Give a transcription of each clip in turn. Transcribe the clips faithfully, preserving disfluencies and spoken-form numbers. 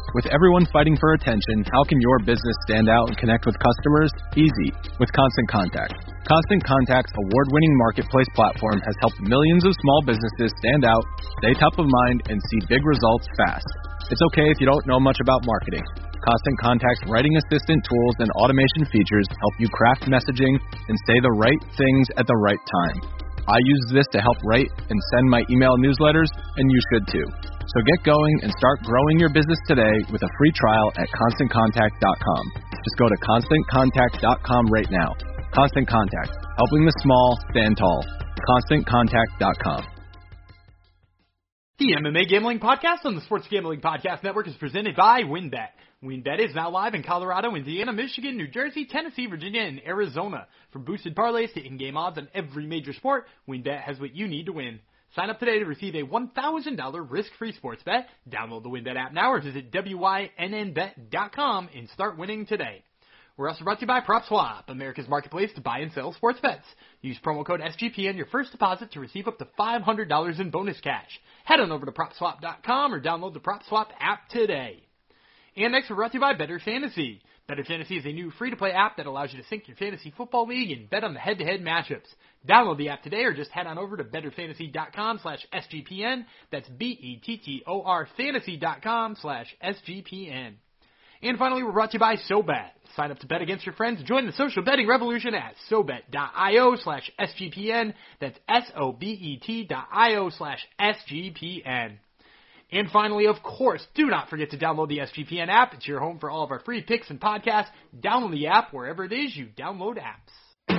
With everyone fighting for attention, how can your business stand out and connect with customers? Easy, with Constant Contact. Constant Contact's award-winning marketplace platform has helped millions of small businesses stand out, stay top of mind, and see big results fast. It's okay if you don't know much about marketing. Constant Contact's writing assistant tools and automation features help you craft messaging and say the right things at the right time. I use this to help write and send my email newsletters, and you should too. So get going and start growing your business today with a free trial at constant contact dot com. Just go to constant contact dot com right now. Constant Contact, helping the small stand tall. constant contact dot com. The M M A Gambling Podcast on the Sports Gambling Podcast Network is presented by WynnBET. WynnBET is now live in Colorado, Indiana, Michigan, New Jersey, Tennessee, Virginia, and Arizona. From boosted parlays to in-game odds on every major sport, WynnBET has what you need to win. Sign up today to receive a one thousand dollars risk-free sports bet. Download the WynnBET app now or visit wynn bet dot com and start winning today. We're also brought to you by PropSwap, America's marketplace to buy and sell sports bets. Use promo code S G P on your first deposit to receive up to five hundred dollars in bonus cash. Head on over to prop swap dot com or download the PropSwap app today. And next, we're brought to you by Better Fantasy. Better Fantasy is a new free-to-play app that allows you to sync your fantasy football league and bet on the head-to-head matchups. Download the app today or just head on over to better fantasy dot com slash S G P N. That's B E T T O R fantasy dot com slash S G P N. And finally, we're brought to you by SoBet. Sign up to bet against your friends. Join the social betting revolution at sobet dot io slash S G P N. That's S-O-B-E-T dot I-O slash S G P N. And finally, of course, do not forget to download the S G P N app. It's your home for all of our free picks and podcasts. Download the app wherever it is you download apps.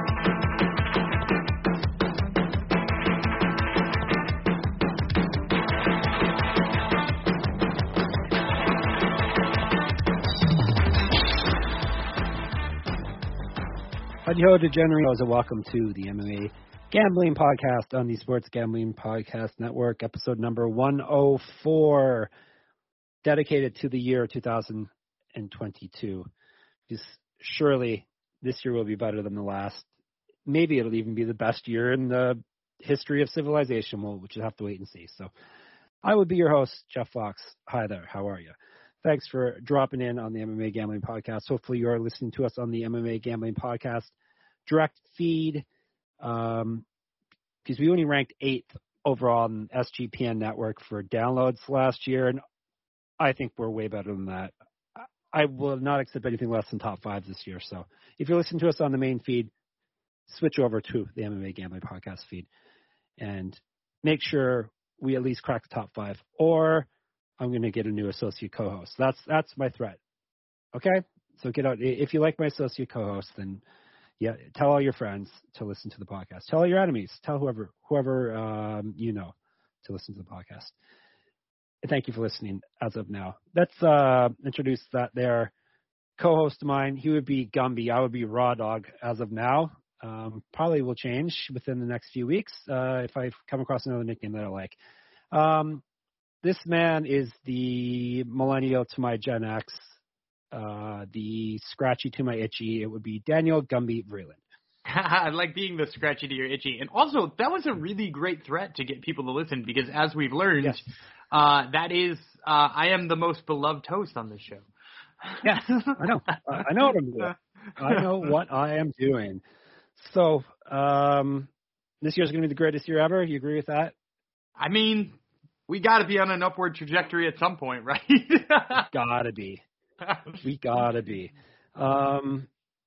Howdy-ho, degenerates, and welcome to the M M A Gambling Podcast on the Sports Gambling Podcast Network, episode number one oh four, dedicated to the year two thousand twenty-two. Just surely this year will be better than the last. Maybe it'll even be the best year in the history of civilization. We'll just have to wait and see. So I would be your host, Jeff Fox. Hi there. How are you? Thanks for dropping in on the M M A Gambling Podcast. Hopefully you are listening to us on the M M A Gambling Podcast direct feed, um, because we only ranked eighth overall on S G P N network for downloads last year, and I think we're way better than that. I will not accept anything less than top five this year. So if you're listening to us on the main feed, switch over to the M M A Gambling Podcast feed and make sure we at least crack the top five, or I'm going to get a new associate co-host. That's that's my threat. Okay? So get out. If you like my associate co-host, then yeah, tell all your friends to listen to the podcast. Tell all your enemies. Tell whoever whoever um, you know to listen to the podcast. And thank you for listening as of now. Let's uh, introduce that there. Co-host of mine, he would be Gumby. I would be Raw Dog as of now. Um, probably will change within the next few weeks uh, if I come across another nickname that I like. Um, This man is the millennial to my Gen X, uh, the scratchy to my itchy. It would be Daniel Gumby Vreeland. I like being the scratchy to your itchy. And also, that was a really great threat to get people to listen because, as we've learned, yes. uh, that is, uh, I am the most beloved host on this show. Yes, I know. Uh, I know what I'm doing. I know what I am doing. So, um, this year's going to be the greatest year ever. You agree with that? I mean, we got to be on an upward trajectory at some point, right? gotta be. We gotta be. Um,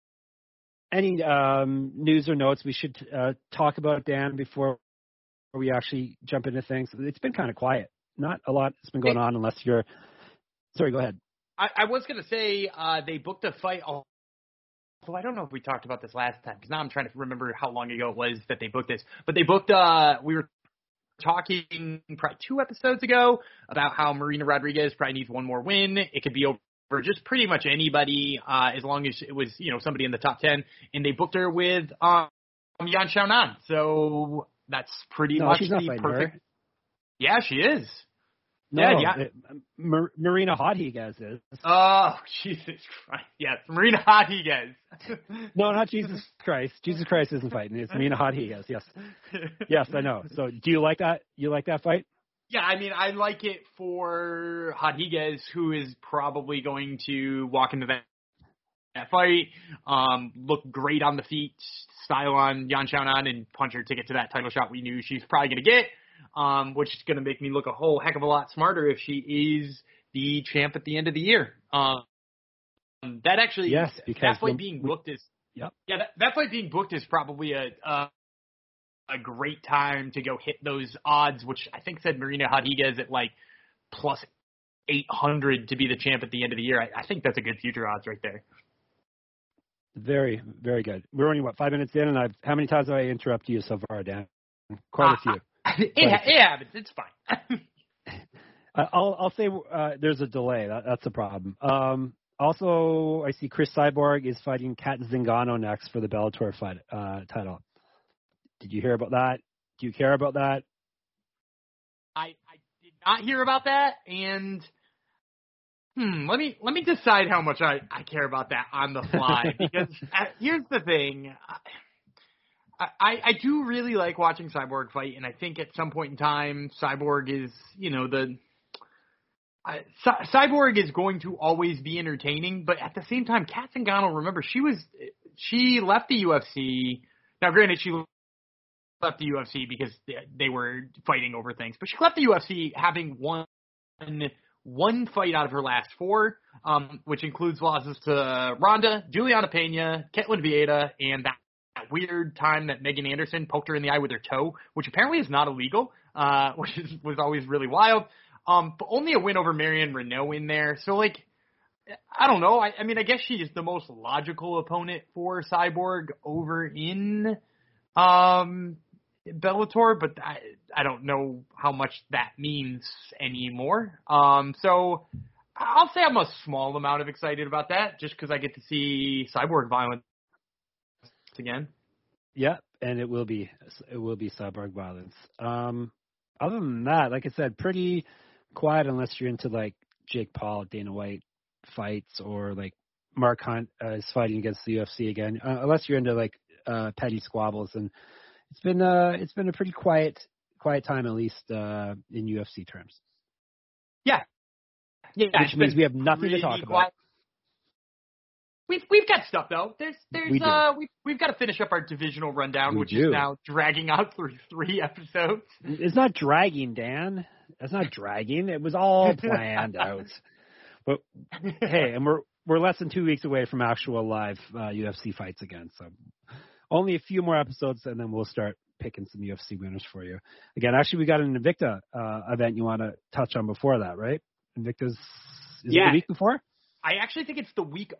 any um, news or notes we should uh, talk about, Dan, before we actually jump into things? It's been kind of quiet. Not a lot has been going on unless you're – sorry, go ahead. I, I was going to say uh, they booked a fight. Oh, well, I don't know if we talked about this last time because now I'm trying to remember how long ago it was that they booked this. But they booked uh, – we were – talking probably two episodes ago about how Marina Rodriguez probably needs one more win. It could be over just pretty much anybody uh, as long as it was, you know, somebody in the top ten. And they booked her with um, Yan Xiaonan. So that's pretty no, much she's the not perfect. Her. Yeah, she is. No, yeah, yeah. It, Mar- Marina Rodriguez is. Oh, Jesus Christ. Yes, Marina Rodriguez. No, not Jesus Christ. Jesus Christ isn't fighting. It's Marina Rodriguez. Yes. Yes, I know. So do you like that? You like that fight? Yeah, I mean, I like it for Rodriguez, who is probably going to walk into that, that fight, um, look great on the feet, style on Yan Xiaonan, and punch her ticket to that title shot we knew she's probably going to get, um, which is going to make me look a whole heck of a lot smarter if she is the champ at the end of the year. Um, that actually, yes, because that fight being booked is, yep. yeah, that, that fight being booked is probably a, a a great time to go hit those odds, which I think said Marina Rodriguez at like plus eight hundred to be the champ at the end of the year. I, I think that's a good future odds right there. Very, very good. We're only, what, five minutes in, and I've, how many times have I interrupted you so far, Dan? Quite a few. Uh, it, ha- it happens. It's fine. I'll, I'll say uh, there's a delay. That, that's a problem. Um, also, I see Chris Cyborg is fighting Kat Zingano next for the Bellator fight, uh, title. Did you hear about that? Do you care about that? I, I did not hear about that, and hmm, let me let me decide how much I, I care about that on the fly. Because uh, here's the thing, I, I I do really like watching Cyborg fight, and I think at some point in time, Cyborg is you know the uh, C- Cyborg is going to always be entertaining, but at the same time, Kat Zingano, remember she was she left the U F C. Now, granted, she left the U F C because they were fighting over things, but she left the U F C having won one fight out of her last four, um, which includes losses to Ronda, Juliana Pena, Ketlin Vieira, and that, that weird time that Megan Anderson poked her in the eye with her toe, which apparently is not illegal, uh, which is, was always really wild. Um, but only a win over Marion Renault in there. So, like, I don't know. I, I mean, I guess she is the most logical opponent for Cyborg over in um, Bellator, but I, I don't know how much that means anymore. Um, so I'll say I'm a small amount of excited about that just because I get to see Cyborg violence again. Yeah, and it will be it will be Cyborg violence. Um, other than that, like I said, pretty quiet unless you're into like Jake Paul, Dana White fights, or like Mark Hunt uh, is fighting against the U F C again. Uh, unless you're into like uh, petty squabbles, and it's been uh it's been a pretty quiet quiet time, at least uh, in U F C terms. Yeah, yeah, which means we have nothing really to talk quiet. about. We've we've got stuff though. There's there's we uh we've we've got to finish up our divisional rundown, we which do. is now dragging out through three episodes. It's not dragging, Dan. That's not dragging. It was all planned out. But hey, and we're we're less than two weeks away from actual live uh, U F C fights again. So only a few more episodes, and then we'll start picking some U F C winners for you. Again, actually, we got an Invicta uh, event you want to touch on before that, right? Invicta's is yeah. it the week before? I actually think it's the week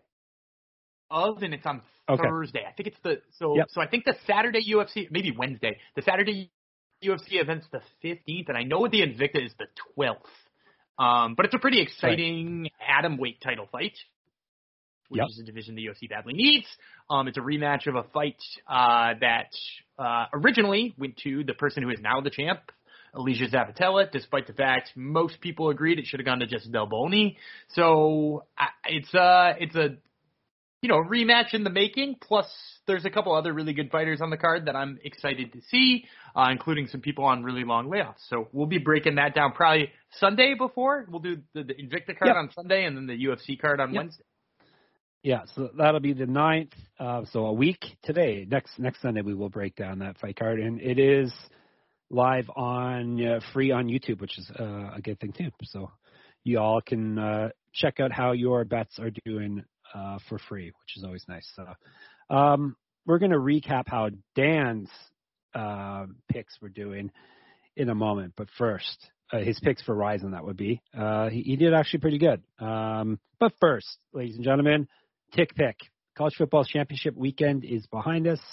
of, and it's on okay. Thursday. I think it's the so yep. so I think the Saturday U F C, maybe Wednesday. The Saturday U F C event's the fifteenth, and I know the Invicta is the twelfth. Um, but it's a pretty exciting right. atomweight title fight, which yep. is a division the U F C badly needs. Um, it's a rematch of a fight uh, that uh, originally went to the person who is now the champ, Alicia Zappitella, despite the fact most people agreed it should have gone to Jessica Del Boni. So I, it's uh it's a you know rematch in the making. Plus, there's a couple other really good fighters on the card that I'm excited to see, uh, including some people on really long layoffs. So we'll be breaking that down probably Sunday before. We'll do the, the Invicta card yep. on Sunday and then the U F C card on yep. Wednesday. Yeah, so that'll be the ninth. Uh, so a week today. Next next Sunday we will break down that fight card, and it is live on uh, free on YouTube, which is uh, a good thing too. So you all can uh, check out how your bets are doing uh, for free, which is always nice. So um, we're going to recap how Dan's uh, picks were doing in a moment, but first, uh, his picks for Ryzen, that would be. Uh, he, he did actually pretty good. Um, but first, ladies and gentlemen, Tick Pick. College football championship weekend is behind us.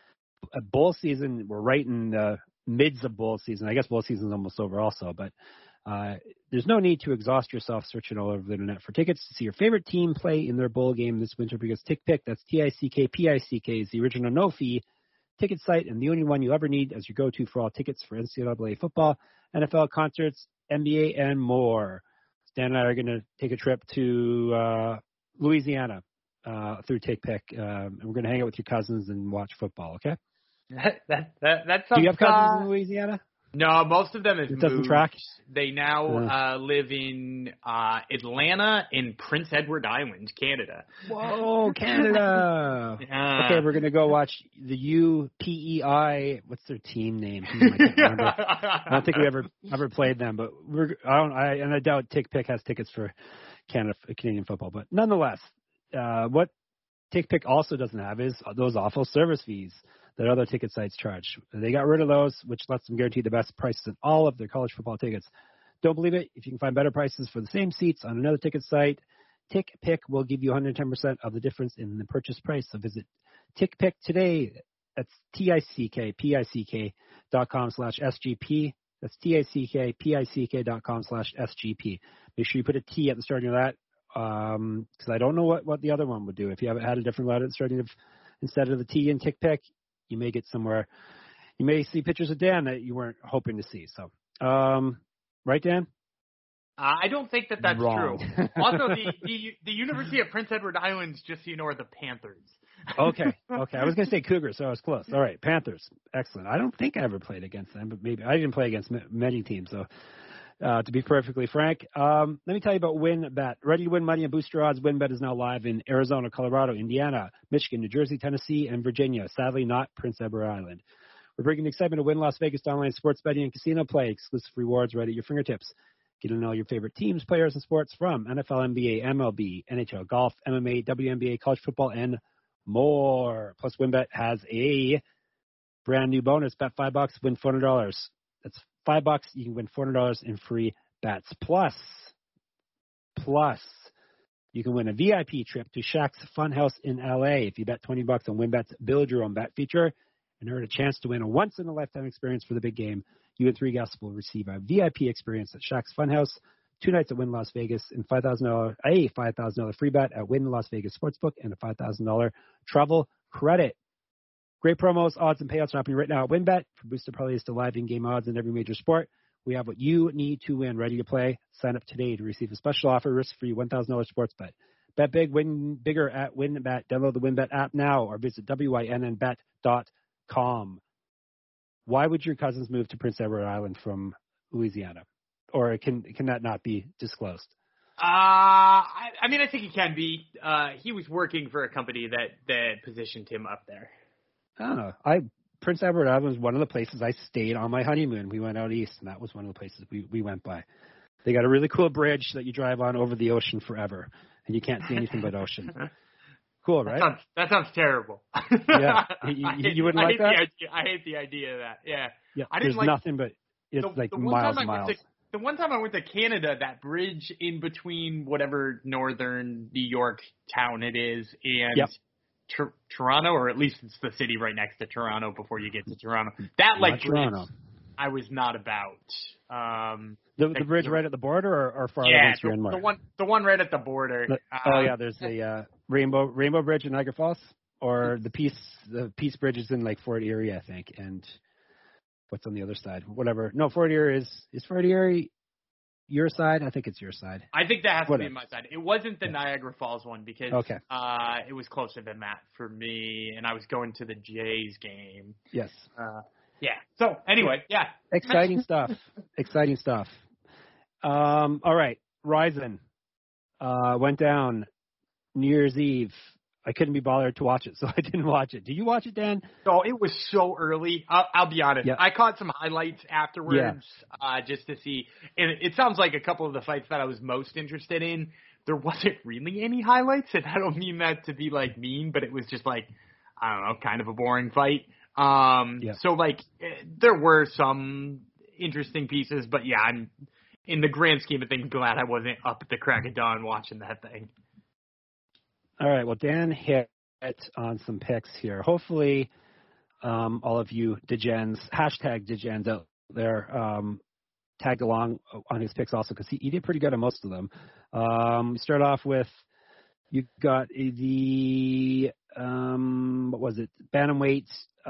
A bowl season, we're right in the midst of bowl season. I guess bowl season is almost over also, but uh, there's no need to exhaust yourself searching all over the internet for tickets to see your favorite team play in their bowl game this winter, because Tick Pick, that's T I C K P I C K, is the original no-fee ticket site and the only one you ever need as your go-to for all tickets for N C double A football, N F L concerts, N B A, and more. Stan and I are going to take a trip to uh, Louisiana uh, through Tick Pick, um, and we're going to hang out with your cousins and watch football, okay? That that that, that sounds, Do you have cousins uh, in Louisiana? No, most of them have It doesn't moved. track? They now Yeah. uh, live in uh, Atlanta and Prince Edward Island, Canada. Whoa, Canada! Yeah. Okay, we're gonna go watch the U P E I. What's their team name? Hmm, I can't remember. I don't think we ever ever played them, but we're. I don't. I and I doubt TickPick has tickets for Canada, Canadian football. But nonetheless, uh, what TickPick also doesn't have is those awful service fees that other ticket sites charge. They got rid of those, which lets them guarantee the best prices on all of their college football tickets. Don't believe it? If you can find better prices for the same seats on another ticket site, TickPick will give you one hundred ten percent of the difference in the purchase price. So visit TickPick today. That's T I C K P I C K dot com slash S G P. That's T I C K P I C K dot com slash S G P. Make sure you put a T at the starting of that, um, because I don't know what, what the other one would do. If you haven't had a different letter at the starting of, instead of the T in TickPick, you may get somewhere. You may see pictures of Dan that you weren't hoping to see. So, um, right, Dan? Uh, I don't think that that's Wrong. true. Also, the, the the University of Prince Edward Islands, just so you know, are the Panthers. Okay, okay. I was going to say Cougars, so I was close. All right, Panthers. Excellent. I don't think I ever played against them, but maybe I didn't play against many teams. So, uh, to be perfectly frank, um, let me tell you about WinBet. Ready to win money and boost your odds? WinBet is now live in Arizona, Colorado, Indiana, Michigan, New Jersey, Tennessee, and Virginia. Sadly, not Prince Edward Island. We're bringing the excitement of Win Las Vegas to online sports betting and casino play. Exclusive rewards right at your fingertips. Get to know your favorite teams, players, and sports from N F L, N B A, M L B, N H L, golf, M M A, W N B A, college football, and more. Plus, WinBet has a brand new bonus. Bet five bucks, win four hundred dollars. That's five bucks. You can win four hundred dollars in free bets. Plus, plus, you can win a V I P trip to Shaq's Funhouse in L A if you bet twenty bucks on WinBet's Build Your Own Bet feature and earn a chance to win a once-in-a-lifetime experience for the big game. You and three guests will receive a V I P experience at Shaq's Funhouse, two nights at Wynn Las Vegas, and five thousand dollars a five thousand dollars free bet at Wynn Las Vegas Sportsbook, and a five thousand dollars travel credit. Great promos, odds, and payouts are happening right now at WinBet. For boosted parlays to live in-game odds in every major sport, we have what you need to win. Ready to play? Sign up today to receive a special offer, risk-free one thousand dollars sports bet. Bet big, win bigger at WinBet. Download the WinBet app now or visit W Y N N bet dot com. Why would your cousins move to Prince Edward Island from Louisiana? Or can can that not be disclosed? Uh, I, I mean, I think he can be. Uh, he was working for a company that, that positioned him up there. I don't know. I Prince Edward Island was one of the places I stayed on my honeymoon. We went out east, and that was one of the places we, we went by. They got a really cool bridge that you drive on over the ocean forever, and you can't see anything but ocean. Cool, right? That sounds, that sounds terrible. Yeah, you, you, you wouldn't I like hate that? The idea, I hate the idea of that. Yeah, Yeah, I didn't there's like nothing but it's the, like the one miles time and I went miles. to, the one time I went to Canada, that bridge in between whatever northern New York town it is and Yep. Tor- Toronto, or at least it's the city right next to Toronto before you get to Toronto. That like Not bridge, Toronto. I was not about. Um, The, the bridge right at the border, or, or farther yeah, against your the, Inmar? the one, the one right at the border. The- oh Um, yeah, there's the uh, Rainbow Rainbow Bridge in Niagara Falls, or the Peace the Peace Bridge is in like Fort Erie, I think. And what's on the other side? Whatever. No, Fort Erie is is Fort Erie your side? I think it's your side. I think that has Whatever. to be my side. It wasn't the Yeah. Niagara Falls one because Okay. uh, it was closer than that for me, and I was going to the Jays game. Yes. Uh, yeah. So anyway, yeah. Exciting stuff. Exciting stuff. Um, all right. Ryzen uh, went down New Year's Eve. I couldn't be bothered to watch it, so I didn't watch it. Did you watch it, Dan? So it was so early. I'll, I'll be honest. Yeah. I caught some highlights afterwards uh, just to see. And it, it sounds like a couple of the fights that I was most interested in, there wasn't really any highlights. And I don't mean that to be like mean, but it was just like, I don't know, kind of a boring fight. Um, Yeah. So like eh, there were some interesting pieces, but yeah, I'm in the grand scheme of things glad I wasn't up at the crack of dawn watching that thing. All right. Well, Dan hit on some picks here. Hopefully, um, all of you degens, hashtag degens out there, um, tagged along on his picks also because he, he did pretty good on most of them. Um, start off with you got the um, what was it? Bantamweight.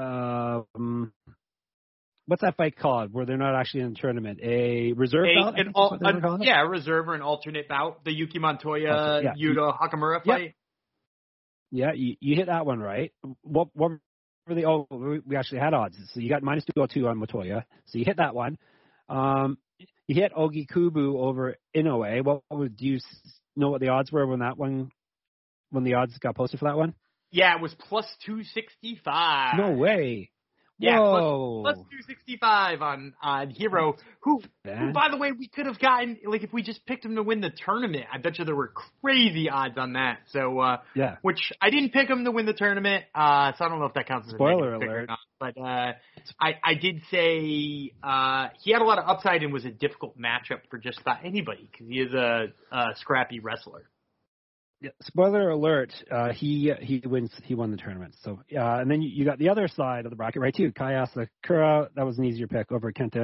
Um, what's that fight called? Where they're not actually in the tournament? A reserve A, bout? I an think al- that's what they were an- calling it? yeah, a reserve or an alternate bout. The Yuki Montoya, Okay, yeah. Yuta Hakamura Yep. fight. Yeah, you, you hit that one right. What what the oh we we actually had odds. So you got minus two oh two on Matoya. So you hit that one. Um, you hit Ogi Kubu over Inoue. What would do you know what the odds were when that one when the odds got posted for that one? Yeah, it was plus two sixty-five. No way. Yeah, Whoa. plus, plus two sixty-five on, on Hero, who, who, by the way, we could have gotten, like, if we just picked him to win the tournament, I bet you there were crazy odds on that. So, uh, yeah. Which, I didn't pick him to win the tournament, uh, so I don't know if that counts as Spoiler a negative alert. pick or not. But, uh, I, I did say, uh, he had a lot of upside and was a difficult matchup for just about anybody, because he is a, a scrappy wrestler. Yeah, spoiler alert, uh, he he wins. He won the tournament. So, uh, and then you, you got the other side of the bracket, right, too. Kai Asakura, that was an easier pick over Kenta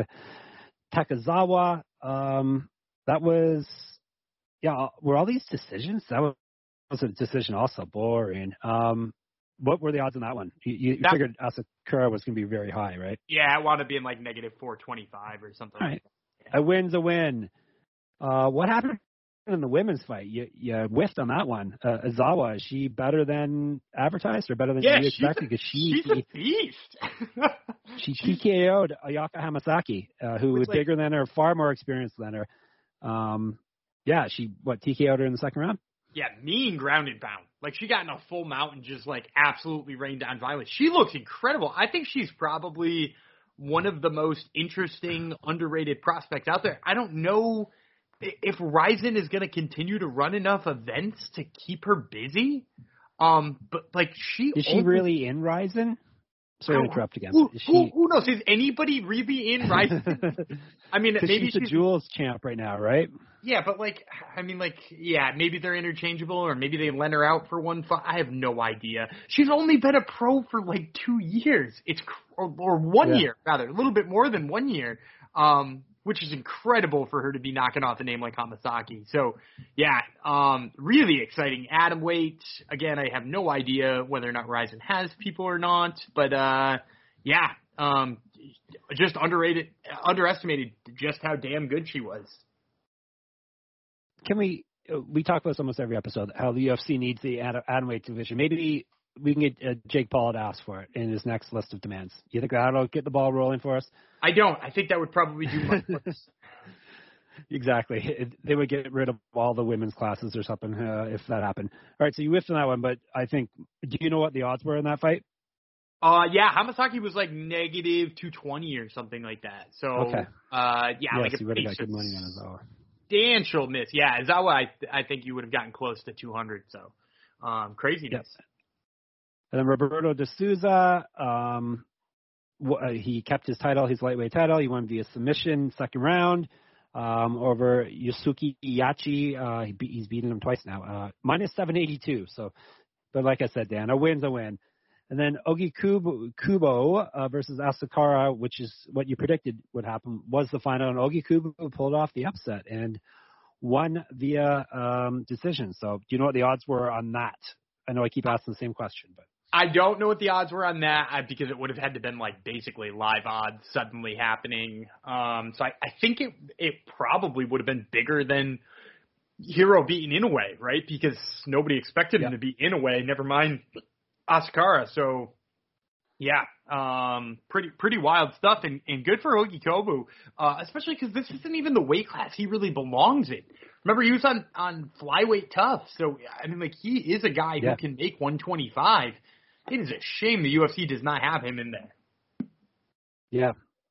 Takazawa. Um, that was, yeah, were all these decisions? That was, was a decision also. Boring. Um, what were the odds on that one? You, you that, figured Asakura was going to be very high, right? Yeah, it wound up being like negative four twenty-five or something all like right. that. Yeah. A win's a win. Uh, what happened in the women's fight? You, you whiffed on that one. Uh, Azawa, is she better than advertised or better than yeah, you expected? Because she, she's a beast. she T K O'd Ayaka Hamasaki, uh, who was like, bigger than her, far more experienced than her. Um, yeah, she, what, T K O'd her in the second round? Yeah, mean ground and pound. Like, she got in a full mount and just, like, absolutely rained down violence. She looks incredible. I think she's probably one of the most interesting, underrated prospects out there. I don't know if Ryzen is going to continue to run enough events to keep her busy. Um, but, like, she... Is she only, really in Ryzen? Sorry to interrupt again. Who, Is she, who, who knows? Is anybody really in Ryzen? I mean, maybe she's the she's Jules champ right now, right? Yeah, but, like, I mean, like, yeah, maybe they're interchangeable or maybe they lent her out for one fight. I have no idea. She's only been a pro for, like, two years. It's Or, or one yeah. year, rather. A little bit more than one year, um, which is incredible for her to be knocking off a name like Hamasaki. So, yeah, um, really exciting. Atom weight, again, I have no idea whether or not Ryzen has people or not. But, uh, yeah, um, just underrated, underestimated just how damn good she was. Can we we talk about this almost every episode, how the U F C needs the atom weight division. Maybe we can get uh, Jake Paul to ask for it in his next list of demands. You think that'll get the ball rolling for us? I don't. I think that would probably do much worse. Exactly. It, they would get rid of all the women's classes or something uh, if that happened. All right, so you whiffed on that one, but I think, do you know what the odds were in that fight? Uh, yeah, Hamasaki was like negative two twenty or something like that. So, okay. uh, yeah, yes, like you would have got good money on Azawa. Substantial miss. Yeah, Azawa, I, I think you would have gotten close to two hundred. So, um, craziness. Yep. And then Roberto De Souza, um, uh, he kept his title, his lightweight title. He won via submission, second round, um, over Yusuke Iachi. Uh, he beat, he's beaten him twice now, uh, minus seven eighty-two. So, but like I said, Dan, a win's a win. And then Ogi Kubo, Kubo uh, versus Asakura, which is what you predicted would happen, was the final. And Ogi Kubo pulled off the upset and won via um, decision. So do you know what the odds were on that? I know I keep asking the same question, but I don't know what the odds were on that uh, because it would have had to been like basically live odds suddenly happening. Um, so I, I think it it probably would have been bigger than Hero beating Inoue, right? Because nobody expected yep. him to beat Inoue. Never mind Asakura. So yeah, um, pretty pretty wild stuff, and, and good for Ogi Kubo, uh, especially because this isn't even the weight class he really belongs in. Remember, he was on, on flyweight tough, so I mean, like he is a guy yeah. who can make one twenty-five. It is a shame the U F C does not have him in there. Yeah,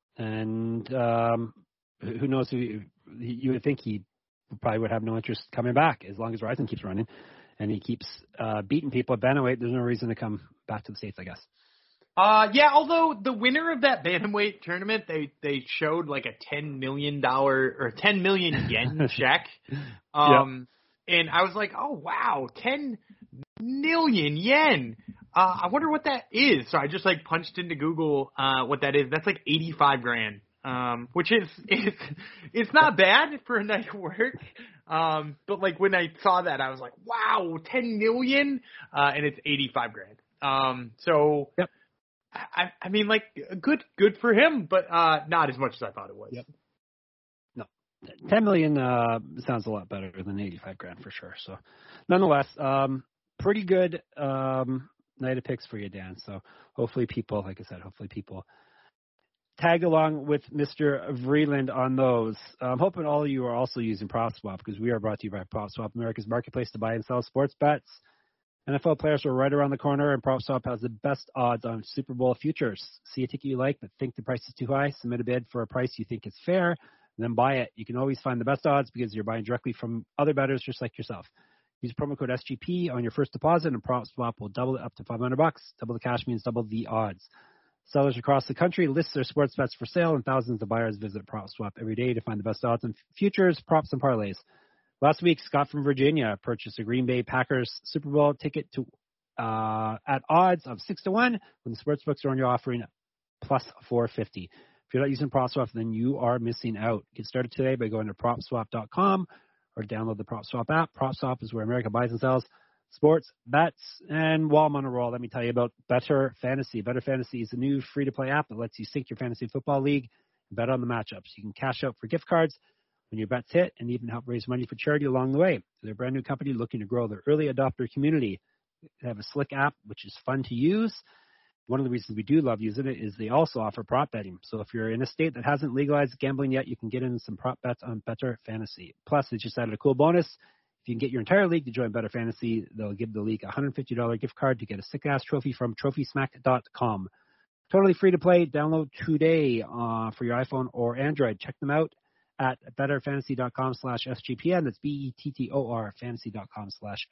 and um, who knows? Who you would think he probably would have no interest coming back as long as Ryzen keeps running, and he keeps uh, beating people at bantamweight. There's no reason to come back to the States, I guess. Uh, yeah, although the winner of that bantamweight tournament, they, they showed like a ten million dollars or ten million yen check. Um, yep. And I was like, oh, wow, ten million yen. Uh, I wonder what that is. So I just like punched into Google, uh, what that is. That's like eighty-five grand. Um, which is, it's, it's not bad for a night of work. Um, but like when I saw that, I was like, wow, ten million, uh, and it's eighty-five grand. Um, so, yep. I, I mean, like, good, good for him, but uh, not as much as I thought it was. Yep. No, ten million uh, sounds a lot better than eighty-five grand for sure. So, nonetheless, um, pretty good, um, night of picks for you, Dan. So hopefully people, like I said, hopefully people tag along with Mister Vreeland on those. I'm hoping all of you are also using PropSwap because we are brought to you by PropSwap, America's marketplace to buy and sell sports bets. N F L players are right around the corner, and PropSwap has the best odds on Super Bowl futures. See a ticket you like but think the price is too high? Submit a bid for a price you think is fair, and then buy it. You can always find the best odds because you're buying directly from other bettors just like yourself. Use promo code S G P on your first deposit, and PropSwap will double it up to five hundred bucks. Double the cash means double the odds. Sellers across the country list their sports bets for sale, and thousands of buyers visit PropSwap every day to find the best odds on futures, props, and parlays. Last week, Scott from Virginia purchased a Green Bay Packers Super Bowl ticket to uh, at odds of six to one when the sportsbooks are only offering plus four fifty. If you're not using PropSwap, then you are missing out. Get started today by going to prop swap dot com or download the PropSwap app. PropSwap is where America buys and sells sports bets. And while I'm on a roll, let me tell you about Better Fantasy. Better Fantasy is a new free-to-play app that lets you sync your fantasy football league and bet on the matchups. You can cash out for gift cards when your bets hit, and even help raise money for charity along the way. They're a brand new company looking to grow their early adopter community. They have a slick app, which is fun to use. One of the reasons we do love using it is they also offer prop betting. So if you're in a state that hasn't legalized gambling yet, you can get in some prop bets on Better Fantasy. Plus, they just added a cool bonus. If you can get your entire league to join Better Fantasy, they'll give the league a one hundred fifty dollars gift card to get a sick-ass trophy from trophy smack dot com. Totally free to play. Download today uh, for your iPhone or Android. Check them out at betterfantasy.com slash SGPN. That's B E T T O R, fantasy.com slash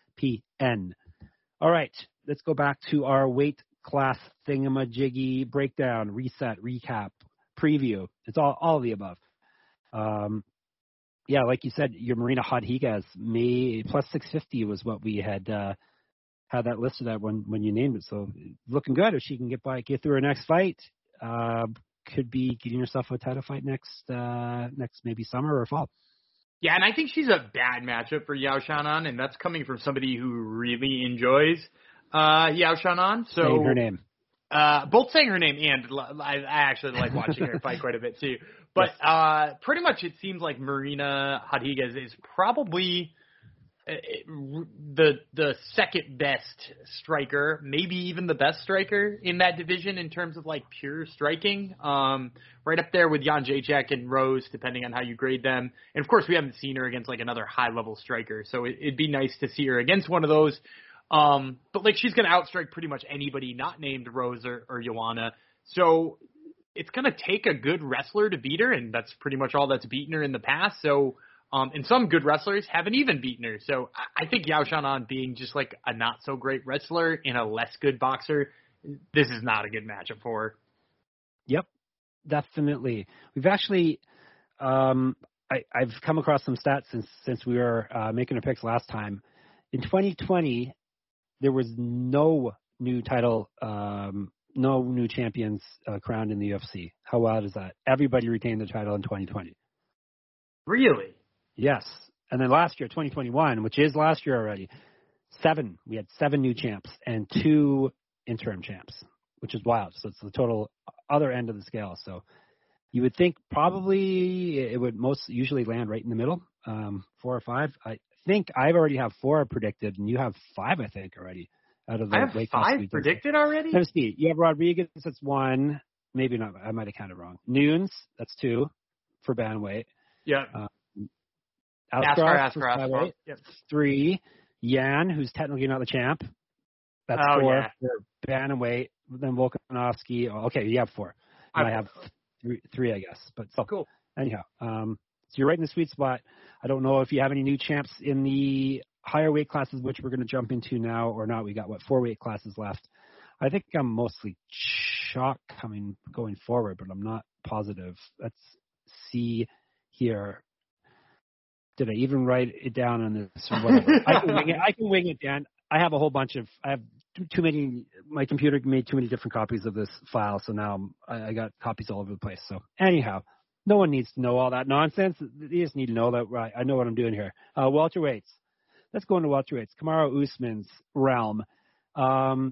SGPN. All right, let's go back to our weight class thingamajiggy breakdown, reset, recap, preview. It's all, all of the above. Um, yeah, like you said, your Marina Rodriguez, May plus six fifty was what we had uh, had that listed at when, when you named it. So looking good if she can get by, get through her next fight. Uh, could be getting herself a title fight next, uh, next maybe summer or fall. Yeah, and I think she's a bad matchup for Yao Shannon, and that's coming from somebody who really enjoys uh, Yao Shannon. So saying her name. Uh, both saying her name, and I, I actually like watching her fight quite a bit too. But yes. uh, pretty much it seems like Marina Rodriguez is probably the the second best striker, maybe even the best striker in that division in terms of like pure striking. Um, right up there with Jan Jacek and Rose, depending on how you grade them. And of course, we haven't seen her against like another high level striker, so it, it'd be nice to see her against one of those. Um, but like she's going to outstrike pretty much anybody not named Rose or, or Joanna. So it's going to take a good wrestler to beat her, and that's pretty much all that's beaten her in the past. So. Um, and some good wrestlers haven't even beaten her. So I, I think Yao Shannon being just like a not so great wrestler in a less good boxer, this is not a good matchup for her. Yep, definitely. We've actually, um, I, I've come across some stats since since we were uh, making our picks last time. In twenty twenty, there was no new title, um, no new champions uh, crowned in the U F C. How wild is that? Everybody retained the title in twenty twenty. Really? Yes. And then last year, twenty twenty-one, which is last year already, seven. We had seven new champs and two interim champs, which is wild. So it's the total other end of the scale. So you would think probably it would most usually land right in the middle, um, four or five. I think I've already have four predicted, and you have five, I think, already. Out of the I have weight five predicted already? Let me see. You have Rodriguez, that's one. Maybe not. I might have counted wrong. Nunes, that's two for bantamweight. Yeah. Uh, Askar, Askar, Askar. Yep. Three. Yan, who's technically not the champ. That's oh, four yeah. for bantamweight. Then Volkanovski. Oh, okay, you have four. And I have three, three, I guess. But so cool. Anyhow, um, so you're right in the sweet spot. I don't know if you have any new champs in the higher weight classes, which we're going to jump into now or not. We got, what, four weight classes left. I think I'm mostly chalk coming going forward, but I'm not positive. Let's see here. Did I even write it down on this or whatever? I can wing it. I can wing it, Dan. I have a whole bunch of. I have too, too many. My computer made too many different copies of this file, so now I'm, I, I got copies all over the place. So anyhow, no one needs to know all that nonsense. They just need to know that right. I know what I'm doing here. Uh, welterweights. Let's go into welterweights. Kamaru Usman's realm. Um,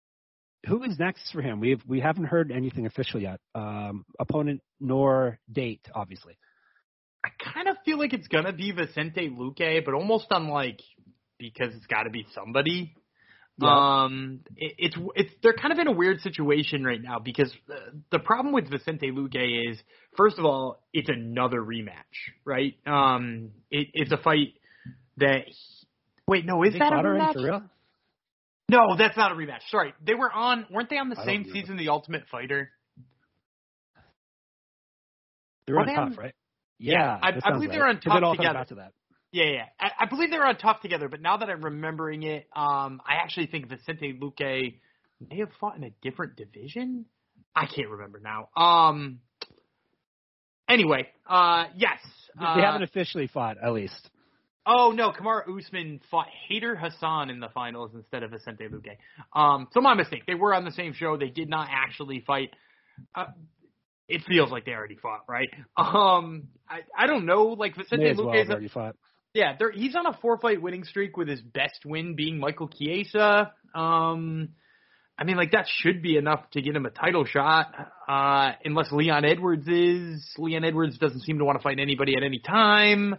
who is next for him? We've we haven't heard anything official yet. Um, opponent nor date, obviously. I kind of feel like it's going to be Vicente Luque, but almost on like, because it's got to be somebody. Yeah. Um, it, it's it's they're kind of in a weird situation right now because the, the problem with Vicente Luque is, first of all, it's another rematch, right? Um, it, it's a fight that he, wait, no, is that a rematch? For real? No, that's not a rematch. Sorry, they were on. Weren't they on the I same season, The Ultimate Fighter? They were on they Tough, on, right? Yeah, yeah I, I believe right. they were on Tough Tough it all together. Comes back to that. Yeah, yeah. I, I believe they were on Tough together, but now that I'm remembering it, um, I actually think Vicente Luque may have fought in a different division. I can't remember now. Um. Anyway, uh, yes. They uh, haven't officially fought, at least. Oh, no, Kamaru Usman fought Hader Hassan in the finals instead of Vicente Luque. Um, so my mistake. They were on the same show. They did not actually fight. Uh, it feels like they already fought, right? Um, I, I don't know. Like Vicente May as well Luque have already fought. Yeah, he's on a four-fight winning streak with his best win being Michael Chiesa. Um, I mean, like, that should be enough to get him a title shot, uh, unless Leon Edwards is. Leon Edwards doesn't seem to want to fight anybody at any time.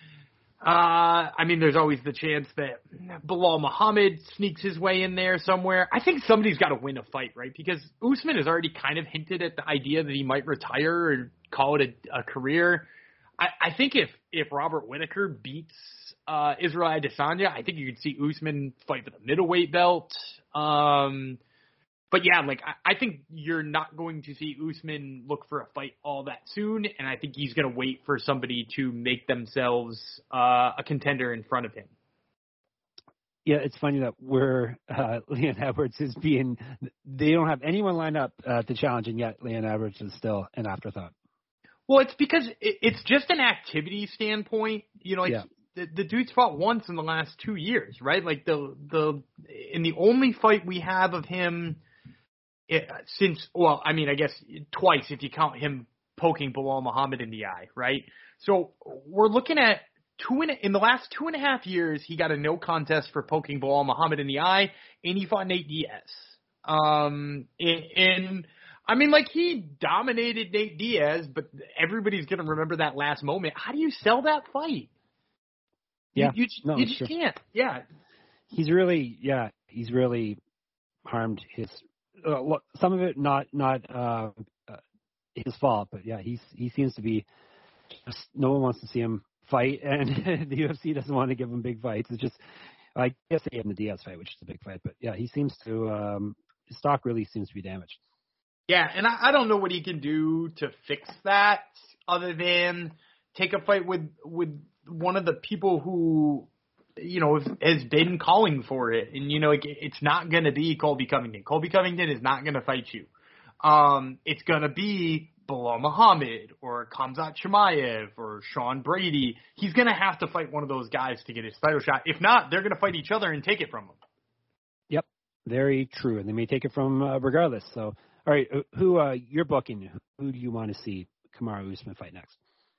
Uh, I mean, there's always the chance that Bilal Muhammad sneaks his way in there somewhere. I think somebody's got to win a fight, right? Because Usman has already kind of hinted at the idea that he might retire or call it a, a career. I, I think if, if Robert Whittaker beats uh, Israel Adesanya, I think you could see Usman fight for the middleweight belt. Um, but yeah, like I, I think you're not going to see Usman look for a fight all that soon, and I think he's going to wait for somebody to make themselves uh, a contender in front of him. Yeah, it's funny that we're uh, Leon Edwards is being. They don't have anyone lined up uh, to challenge, and yet Leon Edwards is still an afterthought. Well, it's because it, it's just an activity standpoint. You know, like yeah. the, the dude's fought once in the last two years, right? Like the the in the only fight we have of him it, since, well, I mean, I guess twice if you count him poking Bilal Muhammad in the eye, right? So we're looking at two and in the last two and a half years, he got a no contest for poking Bilal Muhammad in the eye, and he fought Nate Diaz. Um, and, and I mean, like, he dominated Nate Diaz, but everybody's going to remember that last moment. How do you sell that fight? Yeah. You, you, no, you just true. can't. Yeah. He's really, yeah, he's really harmed his, uh, look, some of it not, not, uh, uh, his fault, but yeah, he's, he seems to be just, no one wants to see him fight, and the U F C doesn't want to give him big fights. It's just, I guess they gave him the Diaz fight, which is a big fight, but yeah, he seems to, um, his stock really seems to be damaged. Yeah, and I, I don't know what he can do to fix that other than take a fight with with one of the people who, you know, has been calling for it. And, you know, it, it's not going to be Colby Covington. Colby Covington is not going to fight you. Um, it's going to be Bilal Muhammad or Khamzat Chimaev or Sean Brady. He's going to have to fight one of those guys to get his title shot. If not, they're going to fight each other and take it from him. Yep, very true. And they may take it from uh, regardless. So, all right, who uh, you're booking? Who do you want to see Kamaru Usman fight next?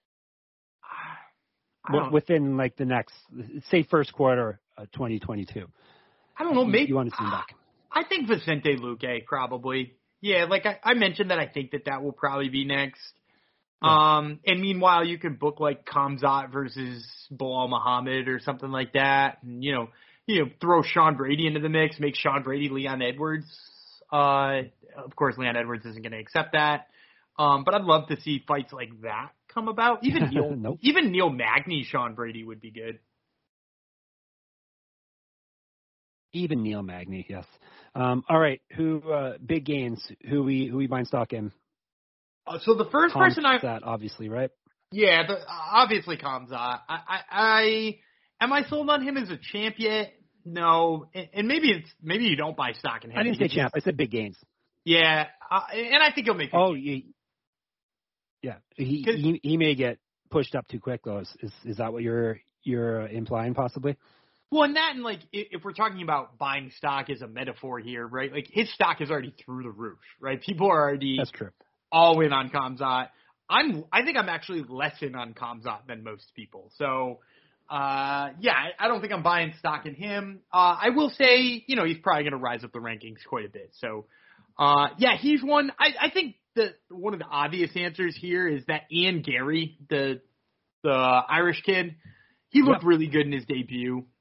Within like the next, say, first quarter of twenty twenty-two. I don't know. Maybe you want to see him back. I think Vicente Luque probably. Yeah, like I, I mentioned that I think that that will probably be next. Yeah. Um, and meanwhile, you could book like Khamzat versus Bilal Muhammad or something like that, and you know, you know, throw Sean Brady into the mix, make Sean Brady Leon Edwards. Uh, of course, Leon Edwards isn't going to accept that. Um, but I'd love to see fights like that come about. Even Neil, nope. even Neil Magny, Sean Brady would be good. Even Neil Magny, yes. Um, all right, who uh, big gains? Who we who we buying stock in? Uh, so the first Khamzat, person I that obviously right. Yeah, the, obviously Khamzat. I, I, I am I sold on him as a champ yet? No, and, and maybe it's maybe you don't buy stock in him. I didn't say champ. I said big gains. Yeah, uh, and I think he'll make. Oh, he, yeah. He, he he may get pushed up too quick though. Is is, is that what you're you're implying possibly? Well, and that, and like, if we're talking about buying stock as a metaphor here, right? Like, his stock is already through the roof, right? People are already That's true. all in on Khamzat. I'm, I think I'm actually less in on Khamzat than most people. So, uh, yeah, I, I don't think I'm buying stock in him. Uh, I will say, you know, he's probably going to rise up the rankings quite a bit. So, uh, yeah, he's one. I, I think that one of the obvious answers here is that Ian Gary, the the Irish kid, he looked yep. really good in his debut.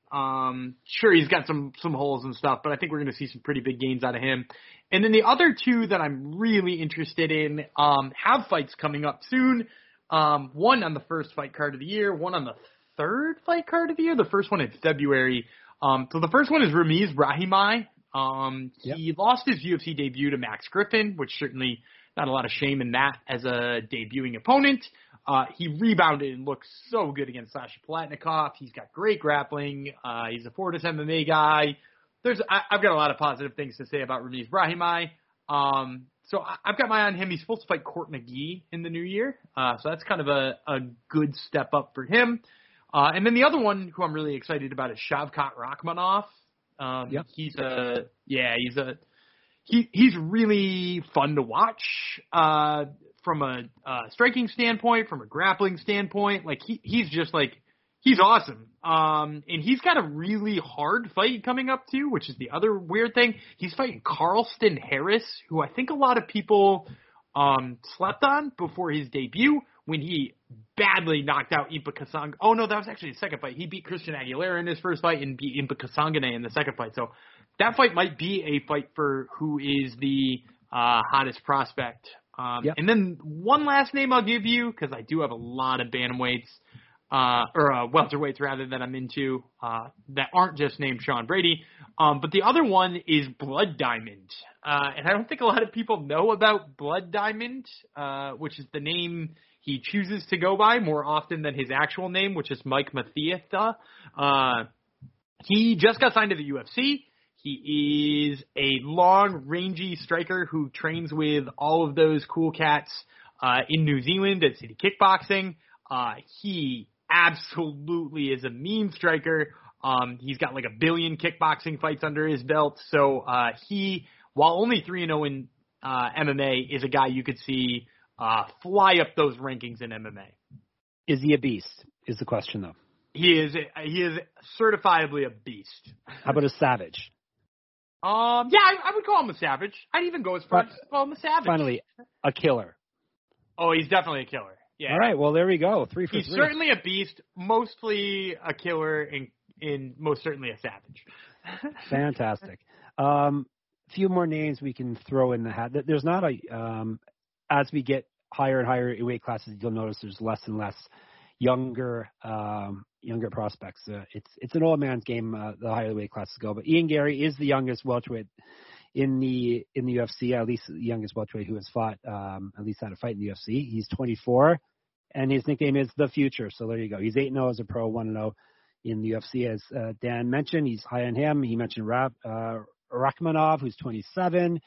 Um, sure, he's got some some holes and stuff, but I think we're going to see some pretty big gains out of him. And then the other two that I'm really interested in um, have fights coming up soon. Um, one on the first fight card of the year, one on the third fight card of the year. The first one in February. Um, so the first one is Ramiz Brahimaj. Um, yep. He lost his U F C debut to Max Griffin, which certainly not a lot of shame in that as a debuting opponent. Uh, he rebounded and looked so good against Sasha Palatnikov. He's got great grappling. Uh, he's a Fortis M M A guy. There's, I, I've got a lot of positive things to say about Ramiz Brahimaj. Um, so I, I've got my eye on him. He's supposed to fight Court McGee in the new year. Uh, so that's kind of a, a good step up for him. Uh, and then the other one who I'm really excited about is Shavkat Rakhmonov. Um, yep. He's a, yeah, he's a, he, he's really fun to watch, uh, from a, uh, striking standpoint, from a grappling standpoint. Like he, he's just like, he's awesome. Um, and he's got a really hard fight coming up too, which is the other weird thing. He's fighting Carlston Harris, who I think a lot of people, um, slept on before his debut when he badly knocked out Impa Kasang. Oh no, that was actually the second fight. He beat Christian Aguilera in his first fight and beat Impa Kasangane in the second fight. So that fight might be a fight for who is the uh, hottest prospect. Um, yep. And then one last name I'll give you, because I do have a lot of bantamweights, uh, or uh, welterweights rather, that I'm into uh, that aren't just named Sean Brady. Um, but the other one is Blood Diamond. Uh, and I don't think a lot of people know about Blood Diamond, uh, which is the name he chooses to go by more often than his actual name, which is Mike Mathiatha. Uh, he just got signed to the U F C. He is a long, rangy striker who trains with all of those cool cats uh, in New Zealand at City Kickboxing. Uh, he absolutely is a mean striker. Um, he's got like a billion kickboxing fights under his belt. So uh, he, while only three and oh in uh, M M A, is a guy you could see Uh, fly up those rankings in M M A. Is he a beast? Is the question though. He is. He is certifiably a beast. How about a savage? Um. Yeah, I, I would call him a savage. I'd even go as far But, as to call him a savage. Finally, a killer. Oh, he's definitely a killer. Yeah. All right. Well, there we go. Three for he's three. He's certainly a beast. Mostly a killer, and, and most certainly a savage. Fantastic. Um, few more names we can throw in the hat. There's not a. Um, as we get higher and higher weight classes, you'll notice there's less and less younger um, younger prospects. Uh, it's it's an old man's game uh, the higher the weight classes go. But Ian Garry is the youngest welterweight in the in the U F C, at least the youngest welterweight who has fought um, at least had a fight in the U F C. He's twenty-four, and his nickname is the Future. So there you go. He's eight and oh as a pro, one and oh in the U F C. As uh, Dan mentioned, he's high on him. He mentioned Rab, uh, Rakhmonov, who's twenty-seven.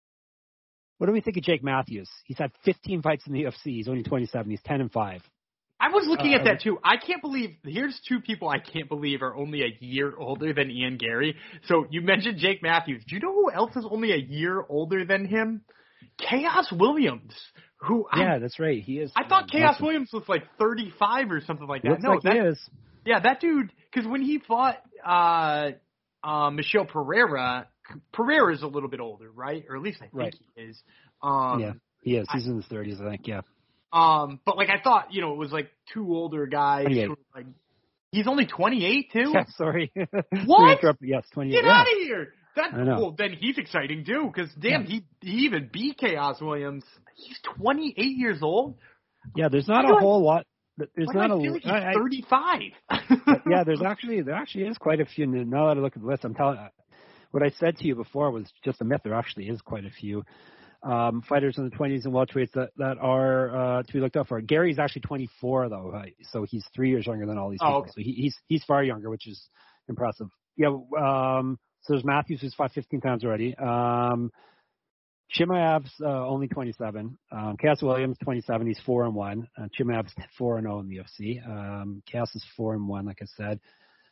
What do we think of Jake Matthews? He's had fifteen fights in the U F C. He's only twenty-seven. He's ten and five. I was looking uh, at that too. I can't believe, here's two people I can't believe are only a year older than Ian Garry. So you mentioned Jake Matthews. Do you know who else is only a year older than him? Chaos Williams. Who? Yeah, I, that's right. He is. I thought uh, Chaos awesome. Williams was like thirty-five or something like that. Looks no, like that, he is. Yeah, that dude, because when he fought uh, uh, Michelle Pereira, Pereira is a little bit older, right? Or at least I think right. he is. Um, yeah, he is. He's I, in his thirties, I think. Yeah. Um, but like I thought, you know, it was like two older guys. Sort of like, he's only twenty-eight too. Yeah, sorry. What? Yes, twenty-eight. Get yeah. out of here. That's well. Then he's exciting too, because damn, yeah. he he even beat Chaos Williams. He's twenty-eight years old. Yeah, there's not a whole lot. There's Why not do I a. feel like he's I, thirty-five. yeah, there's actually there actually is quite a few. Now that I look at the list, I'm telling. What I said to you before was just a myth. There actually is quite a few um, fighters in the twenties and welterweights that, that are uh, to be looked out for. Gary's actually twenty-four, though, uh, so he's three years younger than all these people. Oh, okay. So he, he's he's far younger, which is impressive. Yeah, um, so there's Matthews, who's fought fifteen times already. Um, Chimaev's uh, only twenty-seven. Um, Chaos Williams, twenty-seven. He's four and one. Uh, Chimaev's four and zero in the U F C. Um, Chaos is four and one, like I said.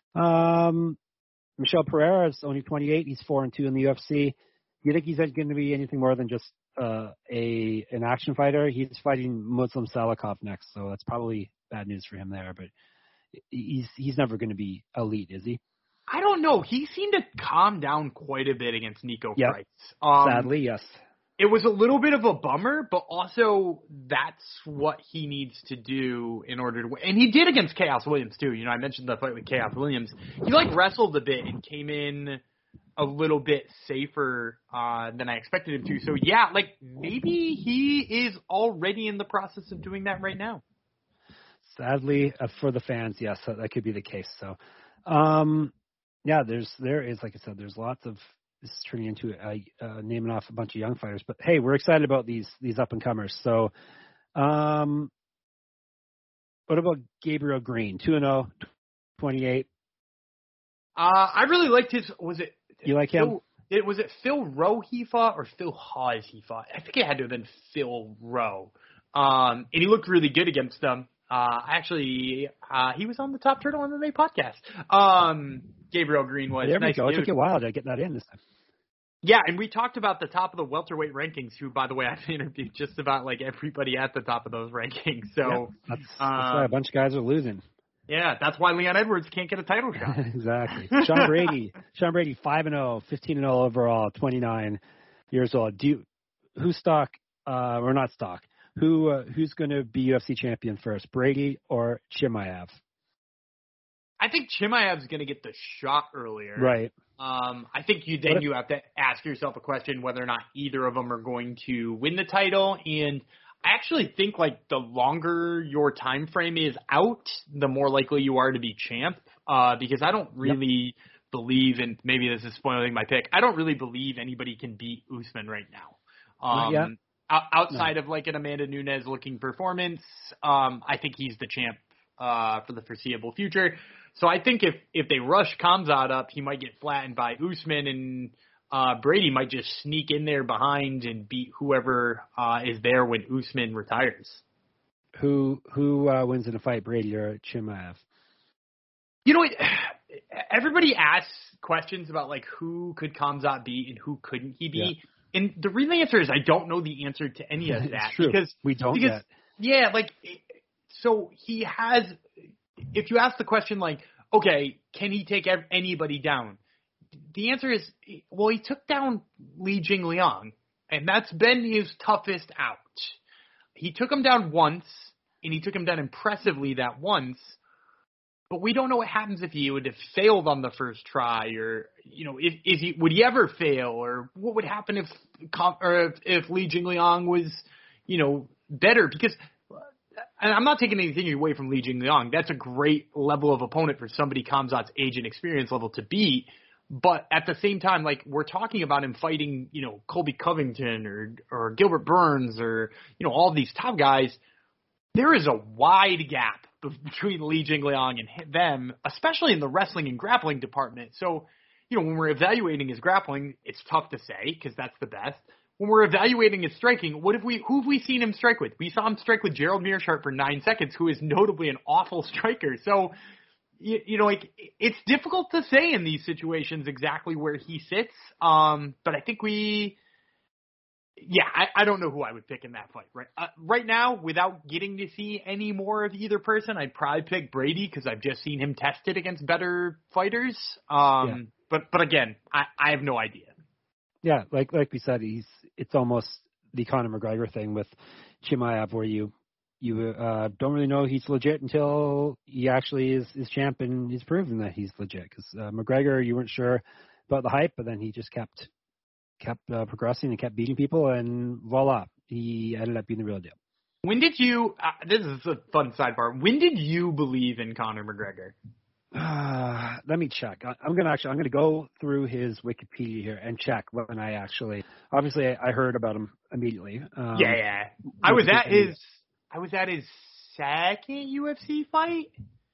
Um, Michelle Pereira is only twenty-eight. He's four and two in the U F C. Do you think he's going to be anything more than just uh, a an action fighter? He's fighting Muslim Salikov next, so that's probably bad news for him there. But he's he's never going to be elite, is he? I don't know. He seemed to calm down quite a bit against Nico yep. Price. Um, Sadly, yes. it was a little bit of a bummer, but also that's what he needs to do in order to win. And he did against Chaos Williams too. You know, I mentioned the fight with Chaos Williams. He like wrestled a bit and came in a little bit safer uh, than I expected him to. So yeah, like maybe he is already in the process of doing that right now. Sadly, uh, for the fans, yes, that, that could be the case. So, um, yeah, there's there is like I said, there's lots of this is turning into a, uh, naming off a bunch of young fighters. But hey, we're excited about these these up and comers. So, um, what about Gabriel Green? two and zero, twenty-eight. Uh, I really liked his. Was it? You like him? Phil, it was it Phil Rowe he fought or Phil Hawes he fought? I think it had to have been Phil Rowe. Um, and he looked really good against them. Uh, actually, uh, he was on the Top Turtle M M A podcast. Um, Gabriel Green was. There we nice go. It dude. took a while to get that in this time. Yeah, and we talked about the top of the welterweight rankings, who, by the way, I've interviewed just about like everybody at the top of those rankings. So yeah, that's, that's um, why a bunch of guys are losing. Yeah, that's why Leon Edwards can't get a title shot. Exactly. Sean Brady. Sean Brady, five and zero, fifteen and zero overall, twenty-nine years old. Do you, who's stock uh, or not stock? Who uh, who's going to be U F C champion first, Brady or Chimaev? I think Chimaev's going to get the shot earlier. Right. Um, I think you then if, you have to ask yourself a question whether or not either of them are going to win the title. And I actually think like the longer your time frame is out, the more likely you are to be champ. Uh, because I don't really yep. believe, and maybe this is spoiling my pick, I don't really believe anybody can beat Usman right now. Um, not yet. Outside no. of like an Amanda Nunes looking performance, um, I think he's the champ uh, for the foreseeable future. So I think if, if they rush Khamzat up, he might get flattened by Usman, and uh, Brady might just sneak in there behind and beat whoever uh, is there when Usman retires. Who who uh, wins in a fight, Brady or Chimaev? You know, everybody asks questions about like who could Khamzat beat and who couldn't he beat. Yeah. And the real answer is I don't know the answer to any of that. It's true. Because we don't because, yet. Yeah, like, so he has, if you ask the question like, okay, can he take anybody down? The answer is, well, he took down Li Jingliang, and that's been his toughest out. He took him down once, and he took him down impressively that once. But we don't know what happens if he would have failed on the first try, or you know, if is he would he ever fail, or what would happen if or if, if Li Jingliang was, you know, better? Because and I'm not taking anything away from Li Jingliang. That's a great level of opponent for somebody Khamzat's age and experience level to beat. But at the same time, like we're talking about him fighting, you know, Colby Covington or or Gilbert Burns or you know all these top guys. There is a wide gap between Li Jingliang and them, especially in the wrestling and grappling department. So, you know, when we're evaluating his grappling, it's tough to say because that's the best. When we're evaluating his striking, what have we, who have we seen him strike with? We saw him strike with Gerald Meerschaert for nine seconds, who is notably an awful striker. So, you, you know, like it's difficult to say in these situations exactly where he sits. Um, but I think we. Yeah, I, I don't know who I would pick in that fight. Right uh, right now, without getting to see any more of either person, I'd probably pick Brady because I've just seen him tested against better fighters. Um, yeah. But but again, I, I have no idea. Yeah, like like we said, he's it's almost the Conor McGregor thing with Chimaev, where you you uh, don't really know he's legit until he actually is, is champ and he's proven that he's legit. Because uh, McGregor, you weren't sure about the hype, but then he just kept. kept uh, progressing and kept beating people, and voila, he ended up being the real deal. When did you, uh, this is a fun sidebar, when did you believe in Conor McGregor? Uh, let me check. I, I'm going to actually, I'm going to go through his Wikipedia here and check when I actually, obviously I, I heard about him immediately. Um, yeah, yeah. I was at his, I was at his second U F C fight.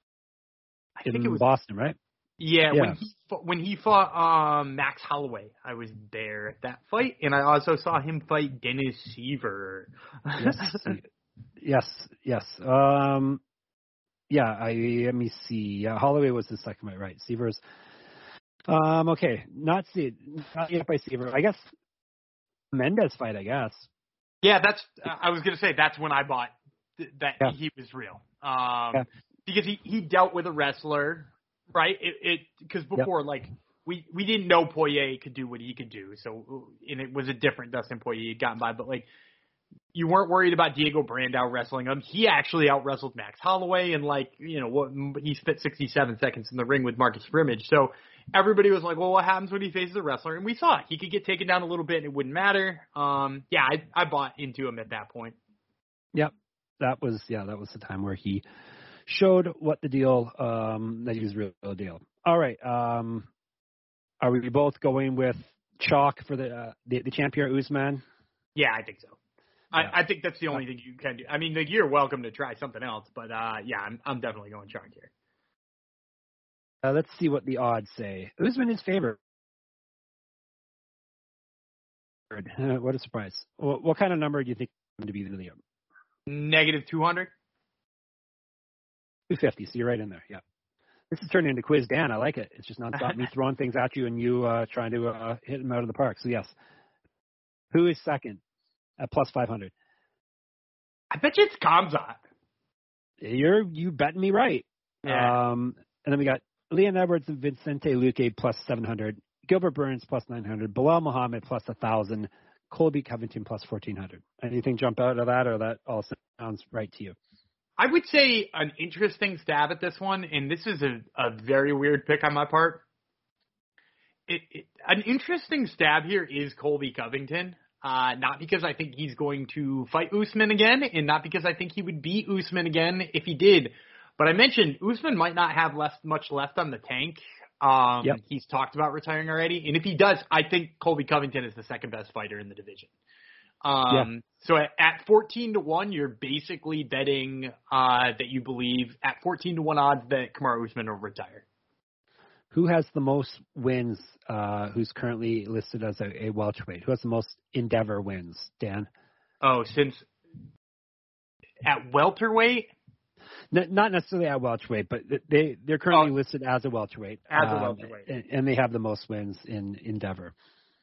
I in think it was Boston, right? Yeah, yeah. when he when he fought um, Max Holloway, I was there at that fight, and I also saw him fight Dennis Seaver. yes, yes, yes. Um, yeah, I let me see. Yeah, Holloway was the second fight, right? Seaver's. Um, okay, not see, not yet by Seaver. I guess Mendes fight. I guess. Yeah, that's. Uh, I was gonna say that's when I bought th- that yeah. he was real. Um, yeah. Because he he dealt with a wrestler. Right, it it because before yep. like we we didn't know Poirier could do what he could do. So and it was a different Dustin Poirier had gotten by, but like you weren't worried about Diego Brandao wrestling him. He actually out wrestled Max Holloway and like you know what he spent sixty-seven seconds in the ring with Marcus Brimage. So everybody was like, well, what happens when he faces a wrestler? And we saw it. He could get taken down a little bit and it wouldn't matter. Um, yeah, I I bought into him at that point. Yep, that was yeah that was the time where he showed what the deal um, that he was real, real deal. All right. Um, Are we both going with chalk for the uh, the, the champ here, Usman? Yeah, I think so. Yeah. I, I think that's the only thing you can do. I mean, like, you're welcome to try something else, but uh, yeah, I'm I'm definitely going chalk here. Uh, let's see what the odds say. Usman is favored. Uh, what a surprise! What, what kind of number do you think is going to be the Liam? Negative two hundred. two fifty. So you're right in there. Yeah. This is turning into Quiz Dan. I like it. It's just nonstop me throwing things at you and you uh, trying to uh, hit them out of the park. So, yes. Who is second at plus five hundred? I bet you it's Khamzat. You're you betting me right. Yeah. Um, and then we got Leon Edwards and Vicente Luque plus seven hundred. Gilbert Burns plus nine hundred. Bilal Muhammad plus one thousand. Colby Covington plus fourteen hundred. Anything jump out of that or that all sounds right to you? I would say an interesting stab at this one, and this is a, a very weird pick on my part. It, it, an interesting stab here is Colby Covington, uh, not because I think he's going to fight Usman again, and not because I think he would beat Usman again if he did. But I mentioned Usman might not have less, much left on the tank. Um, yep. He's talked about retiring already, and if he does, I think Colby Covington is the second best fighter in the division. Um, yeah. So at, at fourteen to one, you're basically betting uh, that you believe at fourteen to one odds that Kamaru Usman will retire. Who has the most wins? Uh, who's currently listed as a, a welterweight? Who has the most Endeavor wins? Dan. Oh, since at welterweight. N- not necessarily at welterweight, but they they're currently oh, listed as a welterweight. As um, a welterweight, and, and they have the most wins in Endeavor.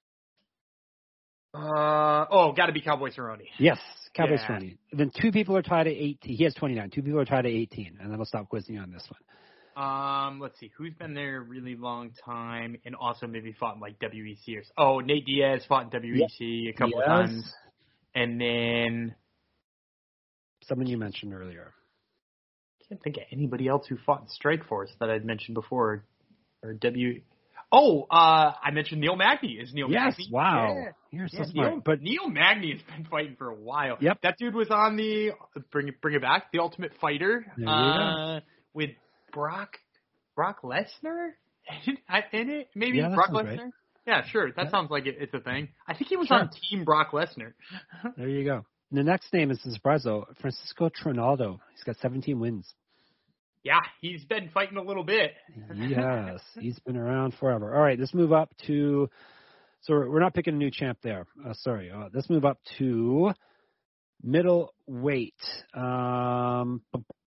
Uh oh, got to be Cowboy Cerrone. Yes, Cowboy yeah. Cerrone. Then two people are tied at eighteen. He has twenty-nine. Two people are tied at eighteen, and then we'll stop quizzing on this one. Um, let's see who's been there a really long time, and also maybe fought in like W E C or oh Nate Diaz fought in W E C yep. a couple yes. of times, and then someone you mentioned earlier. I can't think of anybody else who fought in Strikeforce that I'd mentioned before, or W. Oh, uh, I mentioned Neil Magny. Is Neil yes, Magny? Wow. Yeah. You're so yeah, smart. Neil, but Neil Magny has been fighting for a while. Yep. That dude was on the, bring it, bring it back, The Ultimate Fighter uh, with Brock Brock Lesnar in it? Maybe yeah, Brock Lesnar? Right. Yeah, sure. That yeah. sounds like it, it's a thing. I think he was sure. on Team Brock Lesnar. There you go. The next name is a surprise, though. Francisco Trinaldo. He's got seventeen wins. Yeah, he's been fighting a little bit. Yes, he's been around forever. All right, let's move up to – so we're not picking a new champ there. Uh, sorry. Uh, let's move up to middleweight. Um,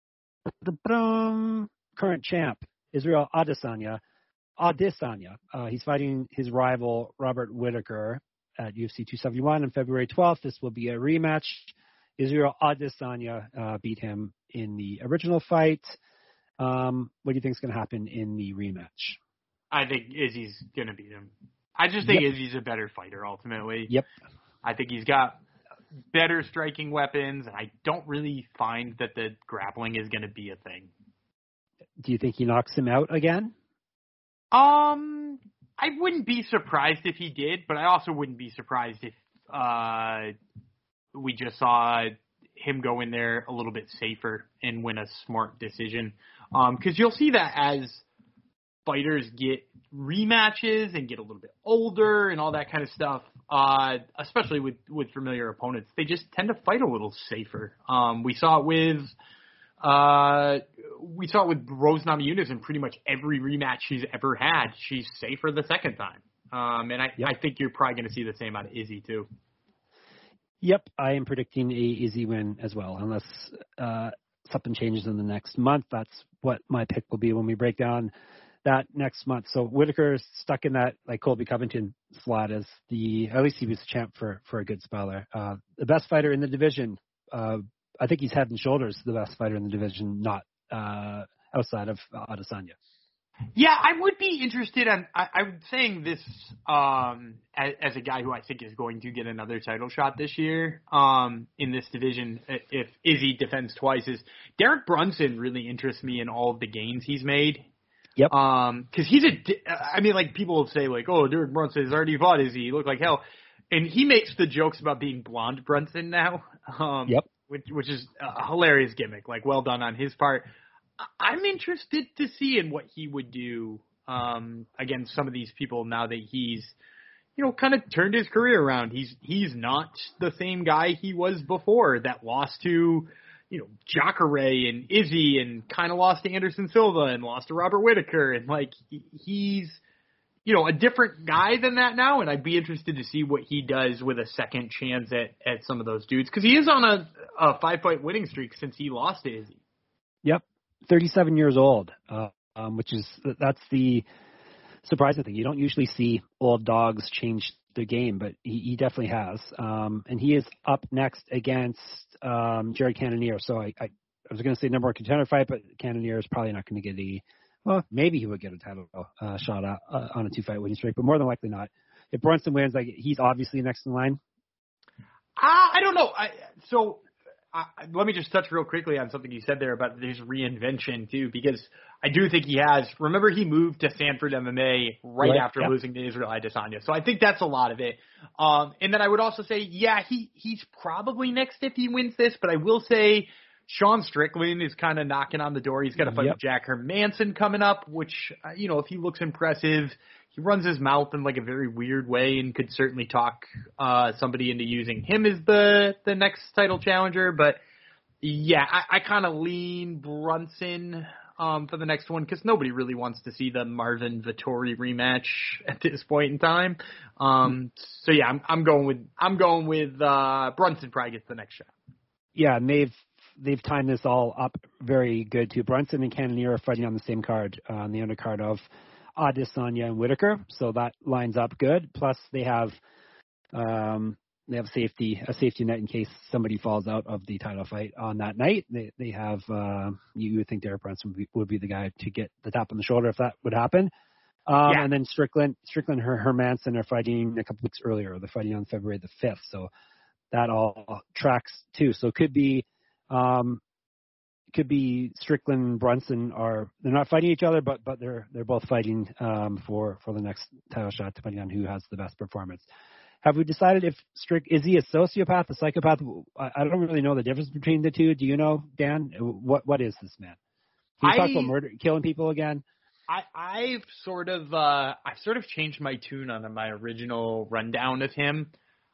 current champ, Israel Adesanya. Adesanya. Uh, he's fighting his rival, Robert Whittaker, at U F C two seventy-one on February twelfth. This will be a rematch. Israel Adesanya uh, beat him in the original fight. Um, what do you think is going to happen in the rematch? I think Izzy's going to beat him. I just think yep. Izzy's a better fighter, ultimately. Yep. I think he's got better striking weapons, and I don't really find that the grappling is going to be a thing. Do you think he knocks him out again? Um, I wouldn't be surprised if he did, but I also wouldn't be surprised if uh, we just saw him go in there a little bit safer and win a smart decision. Um, because you'll see that as fighters get rematches and get a little bit older and all that kind of stuff, uh, especially with, with familiar opponents, they just tend to fight a little safer. Um, we saw it with, uh, we saw it with Rose Namajunas in pretty much every rematch she's ever had. She's safer the second time. Um, and I, yep. I think you're probably going to see the same out of Izzy too. Yep, I am predicting a Izzy win as well, unless uh, something changes in the next month. That's what my pick will be when we break down that next month. So Whittaker's stuck in that like Colby Covington slot as the, at least he was champ for, for a good spell there. Uh, the best fighter in the division. Uh, I think he's head and shoulders the best fighter in the division, not uh, outside of uh, Adesanya. Yeah, I would be interested in, I, I'm saying this um, as, as a guy who I think is going to get another title shot this year um, in this division if Izzy defends twice, is Derek Brunson really interests me in all of the gains he's made. Yep. Um, cause he's a, I mean, like people will say like, oh, Derek Brunson has already fought Izzy. He looked like hell. And he makes the jokes about being blonde Brunson now. Um, yep. Which, which is a hilarious gimmick. Like, well done on his part. I'm interested to see in what he would do um, against some of these people now that he's, you know, kind of turned his career around. He's he's not the same guy he was before that lost to, you know, Jacare and Izzy and kind of lost to Anderson Silva and lost to Robert Whitaker. And, like, he's, you know, a different guy than that now. And I'd be interested to see what he does with a second chance at, at some of those dudes. Because he is on a, a five-fight winning streak since he lost to Izzy. Yep. thirty-seven years old, uh, um, which is that's the surprising thing. You don't usually see old dogs change the game, but he, he definitely has. Um, and he is up next against um, Jared Cannonier. So I, I, I was going to say number one contender fight, but Cannonier is probably not going to get a well, maybe he would get a title uh, shot at, uh, on a two-fight winning streak, but more than likely not. If Brunson wins, like he's obviously next in line. Uh, I don't know. I, so. Uh, let me just touch real quickly on something you said there about his reinvention, too, because I do think he has. Remember, he moved to Sanford M M A right, right after yep. losing to Israel Adesanya. So I think that's a lot of it. Um, and then I would also say, yeah, he he's probably next if he wins this, but I will say Sean Strickland is kind of knocking on the door. He's got a fight yep. with Jack Hermanson coming up, which, uh, you know, if he looks impressive, he runs his mouth in like a very weird way and could certainly talk uh, somebody into using him as the, the next title challenger. But, yeah, I, I kind of lean Brunson um, for the next one because nobody really wants to see the Marvin Vettori rematch at this point in time. Um, so, yeah, I'm, I'm going with I'm going with uh, Brunson probably gets the next shot. Yeah, and they've they've timed this all up very good, too. Brunson and Cannonier are fighting on the same card, uh, on the undercard of Adesanya and Whitaker, so that lines up good. Plus, they have um, they have safety a safety net in case somebody falls out of the title fight on that night. They they have uh, you would think Derek Brunson would be, would be the guy to get the tap on the shoulder if that would happen. Um, yeah. And then Strickland Strickland and Hermanson are fighting a couple weeks earlier. They're fighting on February the fifth, so that all tracks too. So it could be. Um, Could be Strickland, Brunson are they're not fighting each other, but but they're they're both fighting um, for for the next title shot, depending on who has the best performance. Have we decided if Strick is he a sociopath, a psychopath? I, I don't really know the difference between the two. Do you know, Dan? What what is this man? Can you I, talk about murder, killing people again? I I've sort of uh, I've sort of changed my tune on my original rundown of him.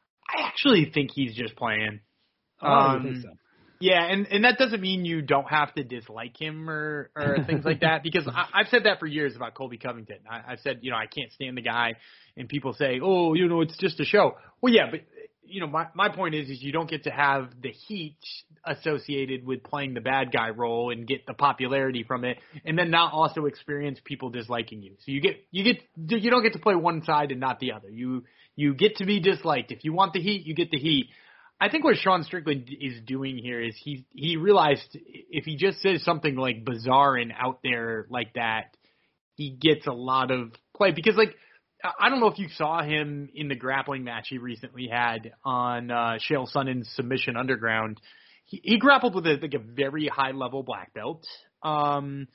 I actually think he's just playing. Oh, um, I think so. Yeah, and, and that doesn't mean you don't have to dislike him or, or things like that, because I, I've said that for years about Colby Covington. I, I've said, you know, I can't stand the guy, and people say, oh, you know, it's just a show. Well, yeah, but, you know, my, my point is, is you don't get to have the heat associated with playing the bad guy role and get the popularity from it, and then not also experience people disliking you. So you get, you get, you don't get to play one side and not the other. You, you get to be disliked. If you want the heat, you get the heat. I think what Sean Strickland is doing here is he he realized if he just says something like bizarre and out there like that, he gets a lot of play. Because, like, I don't know if you saw him in the grappling match he recently had on uh, Chael Sonnen's Submission Underground. He, he grappled with a, like a very high-level black belt, um,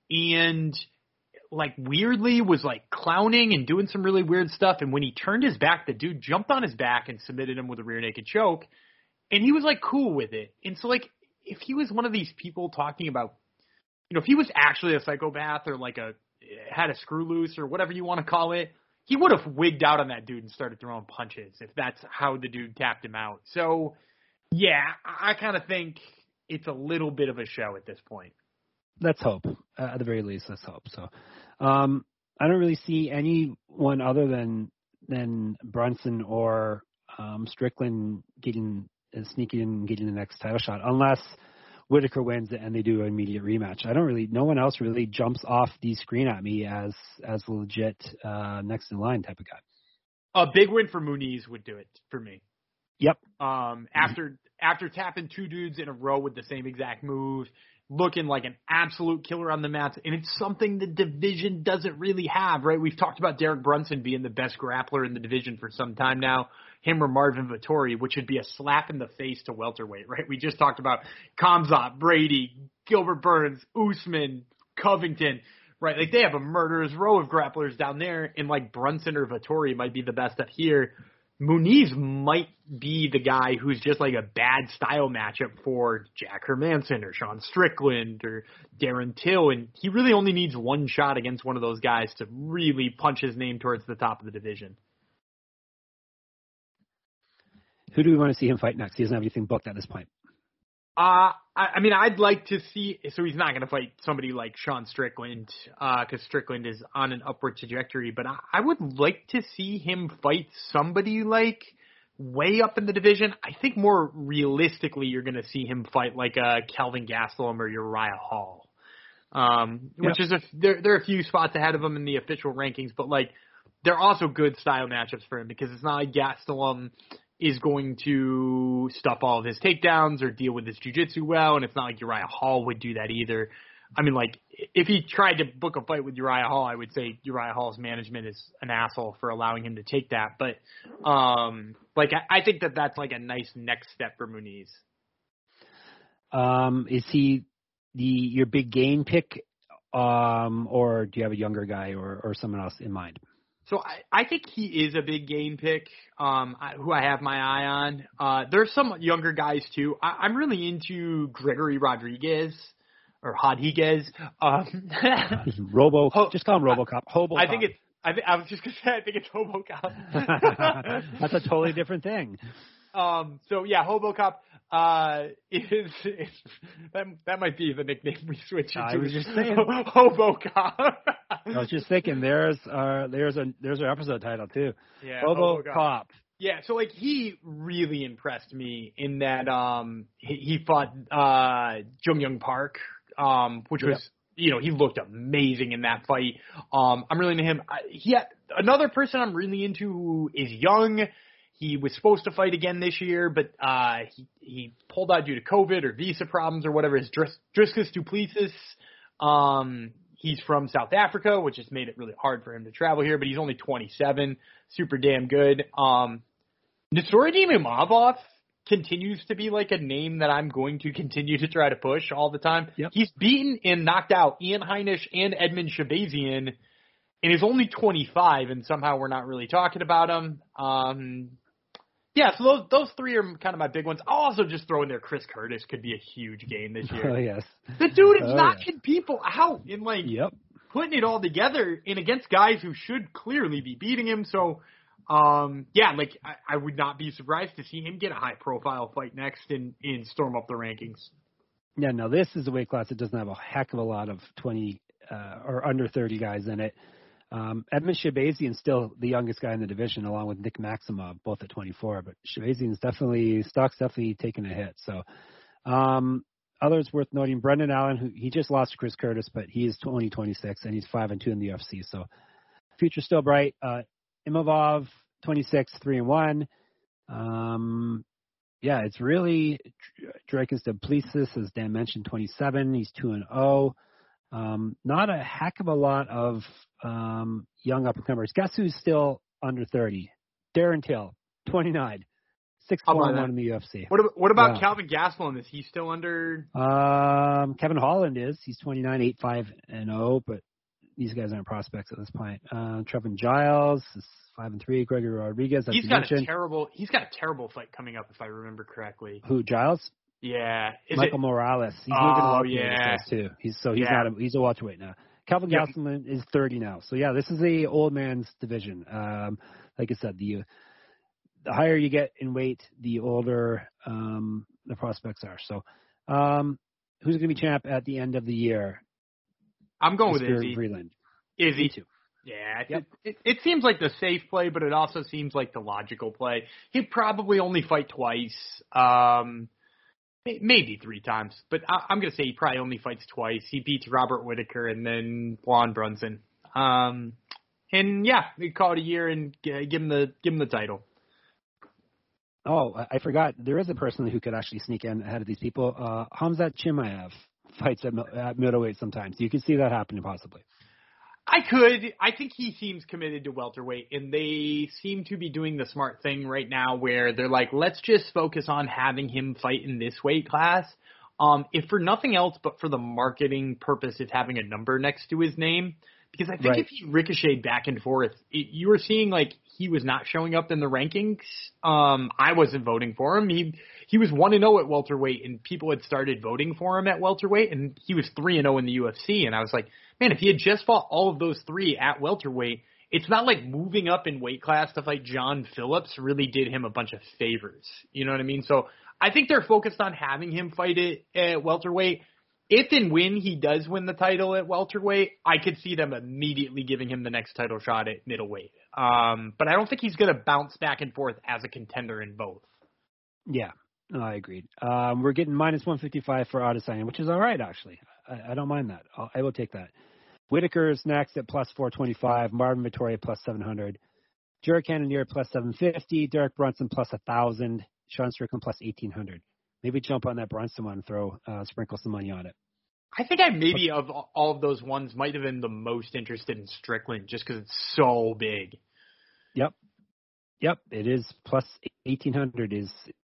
and, like, weirdly was, like, clowning and doing some really weird stuff. And when he turned his back, the dude jumped on his back and submitted him with a rear naked choke. And he was, like, cool with it. And so, like, if he was one of these people talking about, you know, if he was actually a psychopath or, like, a had a screw loose or whatever you want to call it, he would have wigged out on that dude and started throwing punches if that's how the dude tapped him out. So, yeah, I, I kind of think it's a little bit of a show at this point. Let's hope. Uh, at the very least, let's hope. So, um, I don't really see anyone other than than Brunson or um, Strickland getting sneaking in and getting the next title shot, unless Whitaker wins it and they do an immediate rematch. I don't really, no one else really jumps off the screen at me as as legit uh, next in line type of guy. A big win for Muniz would do it for me. Yep. Um, after after tapping two dudes in a row with the same exact move, looking like an absolute killer on the mats, and it's something the division doesn't really have, right? We've talked about Derek Brunson being the best grappler in the division for some time now, him or Marvin Vettori, which would be a slap in the face to welterweight, right? We just talked about Khamzat, Brady, Gilbert Burns, Usman, Covington, right? Like, they have a murderer's row of grapplers down there, and like Brunson or Vettori might be the best up here. Muniz might be the guy who's just like a bad style matchup for Jack Hermanson or Sean Strickland or Darren Till, and he really only needs one shot against one of those guys to really punch his name towards the top of the division. Who do we want to see him fight next? He doesn't have anything booked at this point. Uh, I, I mean, I'd like to see, so he's not going to fight somebody like Sean Strickland, uh, cause Strickland is on an upward trajectory, but I, I would like to see him fight somebody like way up in the division. I think more realistically, you're going to see him fight like a Kelvin Gastelum or Uriah Hall. Um, which yep. is a, there, there are a few spots ahead of him in the official rankings, but like, they're also good style matchups for him because it's not like Gastelum is going to stuff all of his takedowns or deal with his jiu-jitsu well, and it's not like Uriah Hall would do that either. I mean, like, if he tried to book a fight with Uriah Hall, I would say Uriah Hall's management is an asshole for allowing him to take that. But, um, like, I, I think that that's, like, a nice next step for Muniz. Um, is he the your big game pick, um, or do you have a younger guy or, or someone else in mind? So I, I think he is a big game pick, um, I, who I have my eye on. Uh, there's some younger guys too. I, I'm really into Gregory Rodriguez or Rodriguez. Um, Robo, Ho- just call him RoboCop. Hobo. I think it's. I, th- I was just gonna say. I think it's HoboCop. That's a totally different thing. Um. So yeah, HoboCop. Uh, is, is that that might be the nickname we switch it to. I was just saying HoboCop. I was just thinking there's uh there's a there's our episode title too. Yeah, HoboCop. Yeah, so like he really impressed me in that um he, he fought uh Jung Young Park, um which was yep. you know, he looked amazing in that fight. Um I'm really into him. I, he had, another person I'm really into who is young. He was supposed to fight again this year, but uh, he, he pulled out due to COVID or visa problems or whatever. Is Dris- Dricus du Plessis. Um, he's from South Africa, which has made it really hard for him to travel here, but he's only twenty-seven. Super damn good. Um, Nasuruddin Imavov continues to be like a name that I'm going to continue to try to push all the time. Yep. He's beaten and knocked out Ian Heinisch and Edmund Shabazian, and he's only twenty-five, and somehow we're not really talking about him. Um, Yeah, so those those three are kind of my big ones. I'll also just throw in there Chris Curtis could be a huge game this year. Oh, yes. The dude is oh, knocking yeah. people out and, like, yep. putting it all together and against guys who should clearly be beating him. So, um, yeah, like, I, I would not be surprised to see him get a high-profile fight next and, and storm up the rankings. Yeah, no, this is a weight class that doesn't have a heck of a lot of twenty uh, or under thirty guys in it. Um, Edmund Shabazian's still the youngest guy in the division, along with Nick Maximov, both at twenty-four. But Shabazian's definitely stock's definitely taking a hit. So, um, others worth noting: Brendan Allen, who he just lost to Chris Curtis, but he is only twenty-six and he's five and two in the U F C. So, future's still bright. Uh, Imavov, twenty-six, three and one. Um, yeah, it's really Dricus du Plessis, as Dan mentioned, twenty-seven. He's two and zero. Um, not a heck of a lot of um, young up-and-comers. Guess who's still under thirty? Darren Till, twenty-nine, six four and one in the U F C. What about, what about yeah. Calvin Gastelum? Is he still under? Um, Kevin Holland is. He's twenty-nine, eight five and zero, but these guys aren't prospects at this point. Uh, Trevin Giles is five and three. Gregory Rodriguez, as he's you got mentioned. a terrible. He's got a terrible fight coming up, if I remember correctly. Who, Giles? Yeah, is Michael it? Morales. He's oh, moving welterweight yeah. too. He's so he's yeah. not a, he's a welterweight now. Calvin yep. Gastelum is thirty now. So yeah, this is a old man's division. Um, like I said, the the higher you get in weight, the older um, the prospects are. So um, who's going to be champ at the end of the year? I'm going Mister with Izzy. Vreeland. Izzy. Me too. Yeah, yep. it, it, it seems like the safe play, but it also seems like the logical play. He'd probably only fight twice. Um, Maybe three times, but I, I'm going to say he probably only fights twice. He beats Robert Whitaker and then Juan Brunson. Um, and yeah, we call it a year and g- give him the give him the title. Oh, I forgot. There is a person who could actually sneak in ahead of these people. Uh, Khamzat Chimaev, fights at, at middleweight sometimes. You can see that happening possibly. I could. I think he seems committed to welterweight, and they seem to be doing the smart thing right now where they're like, let's just focus on having him fight in this weight class. Um, if for nothing else but for the marketing purpose of having a number next to his name. Because I think right. if he ricocheted back and forth, it, you were seeing like he was not showing up in the rankings. Um, I wasn't voting for him. He he was one and zero at welterweight, and people had started voting for him at welterweight, and he was three and zero in the U F C. And I was like, man, if he had just fought all of those three at welterweight, it's not like moving up in weight class to fight John Phillips really did him a bunch of favors. You know what I mean? So I think they're focused on having him fight it at welterweight. If and when he does win the title at welterweight, I could see them immediately giving him the next title shot at middleweight. Um, but I don't think he's going to bounce back and forth as a contender in both. Yeah, no, I agreed. Um, we're getting minus one fifty-five for Adesanya, which is all right, actually. I, I don't mind that. I'll, I will take that. Whitaker's next at plus four twenty-five. Marvin Vettori plus seven hundred. Jared Cannonier plus seven fifty. Derek Brunson plus one thousand. Sean Strickland plus eighteen hundred. Maybe jump on that Brunson one and throw, uh, sprinkle some money on it. I think I maybe of all of those ones might have been the most interested in Strickland just because it's so big. Yep. Yep. It is plus eighteen hundred is,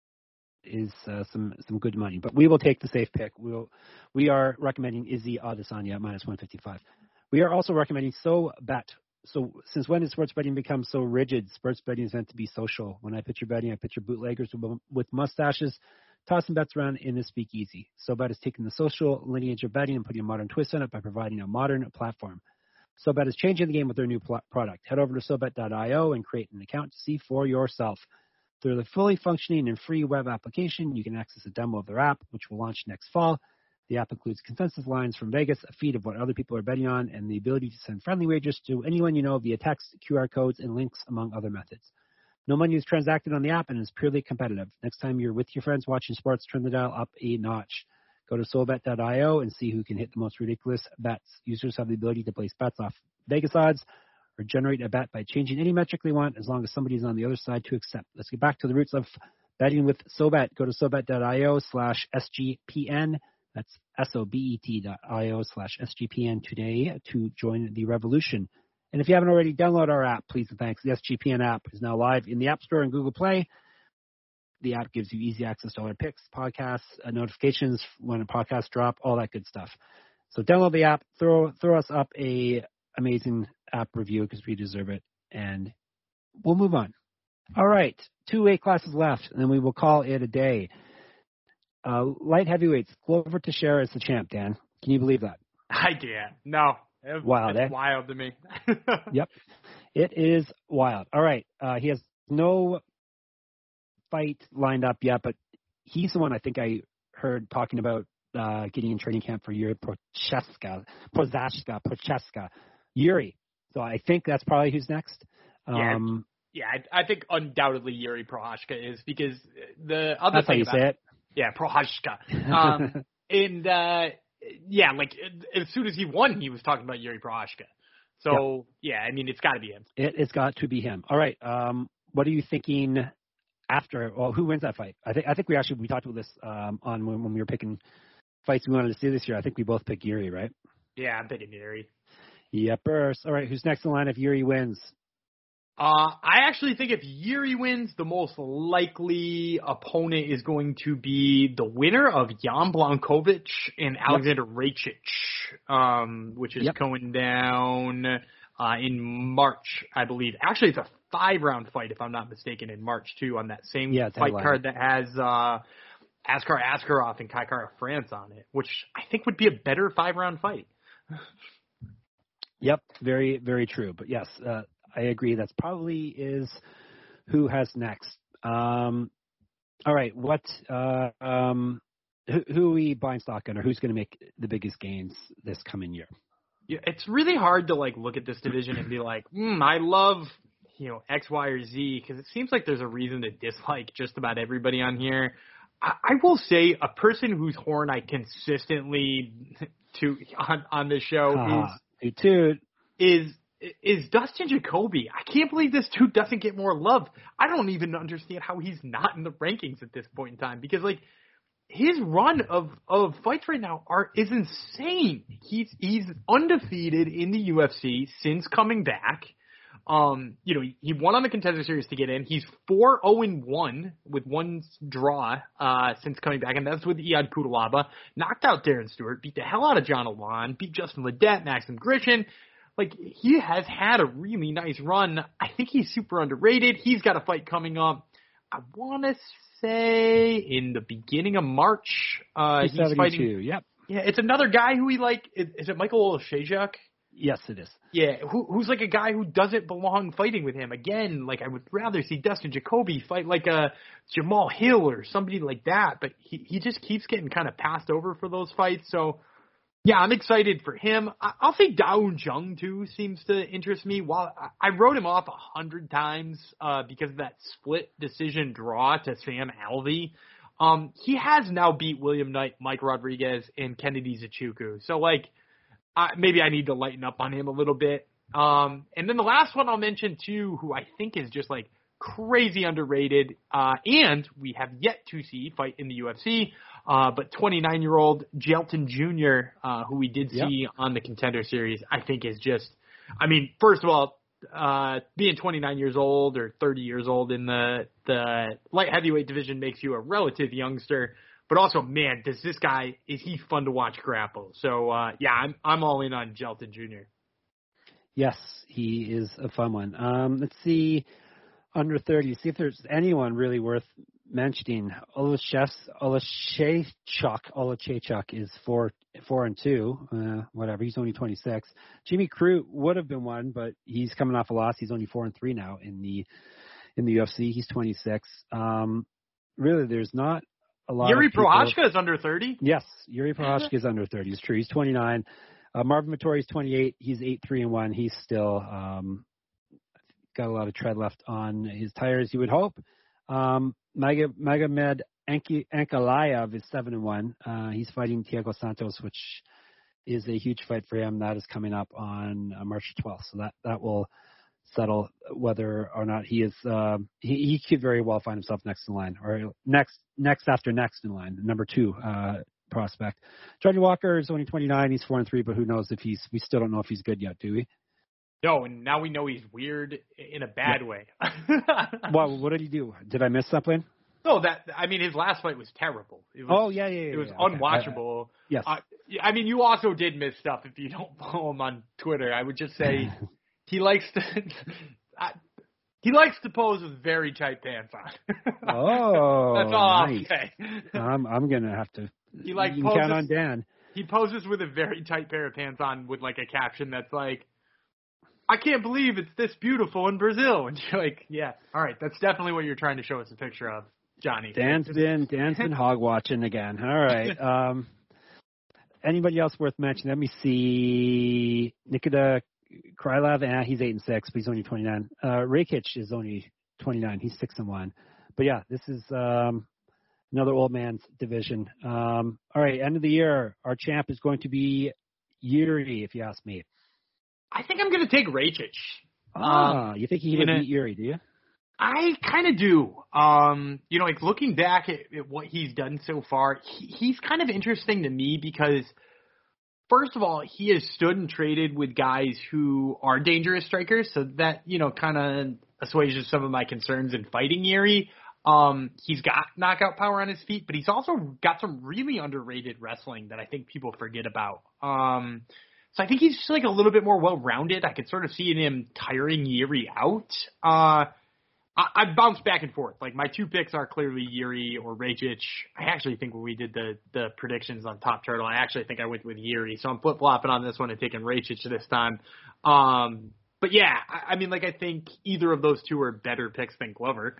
is, uh, some, some good money, but we will take the safe pick. We'll, we are recommending Izzy Adesanya at minus one fifty-five. We are also recommending SoBet. So since when did sports betting become so rigid? Sports betting is meant to be social. When I picture betting, I picture bootleggers with, with mustaches tossing bets around in a speakeasy. SoBet is taking the social lineage of betting and putting a modern twist on it by providing a modern platform. SoBet is changing the game with their new pl- product. Head over to SoBet dot io and create an account to see for yourself. Through the fully functioning and free web application, you can access a demo of their app, which will launch next fall. The app includes consensus lines from Vegas, a feed of what other people are betting on, and the ability to send friendly wagers to anyone you know via text, Q R codes, and links, among other methods. No money is transacted on the app and is purely competitive. Next time you're with your friends watching sports, turn the dial up a notch. Go to SoBet dot io and see who can hit the most ridiculous bets. Users have the ability to place bets off Vegas odds or generate a bet by changing any metric they want as long as somebody's on the other side to accept. Let's get back to the roots of betting with SoBet. Go to SoBet dot io slash S G P N. That's S-O-B-E-T dot I-O slash S-G-P-N today to join the revolution. And if you haven't already, download our app, please and thanks. The S G P N app is now live in the App Store and Google Play. The app gives you easy access to all our picks, podcasts, uh, notifications when a podcast drop, all that good stuff. So download the app, throw throw us up a amazing app review because we deserve it, and we'll move on. All right, two weight classes left, and then we will call it a day. Uh, light heavyweights, Glover Teixeira is the champ, Dan. Can you believe that? I can't. No. It, wild, it's eh? wild to me. Yep. It is wild. All right. Uh, he has no fight lined up yet, but he's the one I think I heard talking about uh, getting in training camp for Yuri Prochaska, Prochaska, Prochaska, Yuri. So I think that's probably who's next. Um, yeah, yeah I, I think undoubtedly Yuri Prochaska is because the other that's thing how you about say it. Yeah, Prochaska. Um, and, uh, yeah, like, as soon as he won, he was talking about Yuri Prochaska. So, yep. yeah, I mean, it's got to be him. It, it's got to be him. All right. Um, what are you thinking after? Well, who wins that fight? I think I think we actually, we talked about this um, on when, when we were picking fights we wanted to see this year. I think we both picked Yuri, right? Yeah, I'm picking Yuri. Yepers. All right, who's next in line if Yuri wins? Uh, I actually think if Yuri wins, the most likely opponent is going to be the winner of Jan Blachowicz and Alexander yep. Rakic, um, which is yep. going down uh, in March, I believe. Actually, it's a five-round fight, if I'm not mistaken, in March, too, on that same yeah, fight card that has uh, Askar Askarov and Kai Kara France on it, which I think would be a better five-round fight. Yep, very, very true. But, yes, uh, I agree. That's probably is who has next. Um, all right. What, uh, um, who, who are we buying stock in, or who's going to make the biggest gains this coming year? Yeah, it's really hard to like look at this division and be like, hmm, I love, you know, X, Y, or Z, because it seems like there's a reason to dislike just about everybody on here. I, I will say a person whose horn I consistently to on, on this show uh, is, dude. is is Dustin Jacoby. I can't believe this dude doesn't get more love. I don't even understand how he's not in the rankings at this point in time, because like his run of, of fights right now are is insane. He's he's undefeated in the U F C since coming back. Um, you know, he, he won on the Contender Series to get in. He's four oh one with one draw uh, since coming back, and that's with Iad Kudalaba. Knocked out Darren Stewart, beat the hell out of John Alon, beat Justin Ledet, Maxim Grishin. Like, he has had a really nice run. I think he's super underrated. He's got a fight coming up, I want to say, in the beginning of March. Uh, he's fighting. Yep. Yeah, it's another guy who he like. Is, is it Michael Shajak? Yes, it is. Yeah, who, who's like a guy who doesn't belong fighting with him. Again, like I would rather see Dustin Jacoby fight like a Jamal Hill or somebody like that, but he, he just keeps getting kind of passed over for those fights. So, yeah, I'm excited for him. I, I'll say Dawoon Jung, too, seems to interest me. While I, I wrote him off a hundred times uh, because of that split decision draw to Sam Alvey. Um, he has now beat William Knight, Mike Rodriguez, and Kennedy Zachuku. So, like, Uh, maybe I need to lighten up on him a little bit. Um, and then the last one I'll mention, too, who I think is just, like, crazy underrated, uh, and we have yet to see fight in the U F C, uh, but twenty-nine-year-old Jelton Junior, uh, who we did see yep. on the Contender Series, I think is just – I mean, first of all, uh, being twenty-nine years old or thirty years old in the, the light heavyweight division makes you a relative youngster. But also, man, does this guy, is he fun to watch grapple. So, uh, yeah, I'm I'm all in on Jelton Junior Yes, he is a fun one. Um, let's see, under thirty, see if there's anyone really worth mentioning. Olashechuk, Olashechuk is four, four and two, uh, whatever. He's only twenty-six. Jimmy Crute would have been one, but he's coming off a loss. He's only four and three now in the in the U F C. He's twenty-six. Um, really, there's not a lot Yuri of people. Prochazka is under thirty? Yes, Yuri Prochazka is under thirty. It's true. He's twenty-nine. Uh, Marvin Vettori is twenty-eight. He's eight three and one. He's still um, got a lot of tread left on his tires, you would hope. Um, Magomed Ankalaev is seven and one. Uh, he's fighting Thiago Santos, which is a huge fight for him. That is coming up on uh, March twelfth. So that, that will settle whether or not he is uh, he, he could very well find himself next in line, or next next after next in line, number two uh, prospect. Johnny Walker is only twenty-nine. He's four and three, but who knows if he's we still don't know if he's good yet, do we? No, and now we know he's weird in a bad yeah. way. Well, what did he do? Did I miss something? No, that I mean his last fight was terrible. It was, oh yeah, yeah, yeah. It was yeah, unwatchable. Okay. Yes. Uh, I mean, you also did miss stuff if you don't follow him on Twitter. I would just say. He likes to I, he likes to pose with very tight pants on. Oh, that's all nice. I'll say. I'm I'm gonna have to. He like you poses, can count on Dan. He poses with a very tight pair of pants on with like a caption that's like, "I can't believe it's this beautiful in Brazil." And you're like, "Yeah, all right, that's definitely what you're trying to show us a picture of, Johnny." Dan's been Dan's been hog watching again. All right. Um, anybody else worth mentioning? Let me see. Nikita Krylov, eh, he's eight and six, but he's only twenty-nine. Uh, Rakic is only twenty-nine. He's six and one. But yeah, this is um, another old man's division. Um, all right, end of the year, our champ is going to be Yuri, if you ask me. I think I'm going to take Rakic. Ah, um, you think he can a, beat Yuri, do you? I kind of do. Um, you know, like looking back at, at what he's done so far, he, he's kind of interesting to me because first of all, he has stood and traded with guys who are dangerous strikers, so that, you know, kind of assuages some of my concerns in fighting Yuri. Um, he's got knockout power on his feet, but he's also got some really underrated wrestling that I think people forget about. Um, so I think he's just like a little bit more well-rounded. I could sort of see him tiring Yuri out. Uh, I, I bounce back and forth. Like, my two picks are clearly Yuri or Rakic. I actually think when we did the, the predictions on Top Turtle, I actually think I went with Yuri. So I'm flip-flopping on this one and taking Rakic this time. Um, but yeah, I, I mean, like, I think either of those two are better picks than Glover.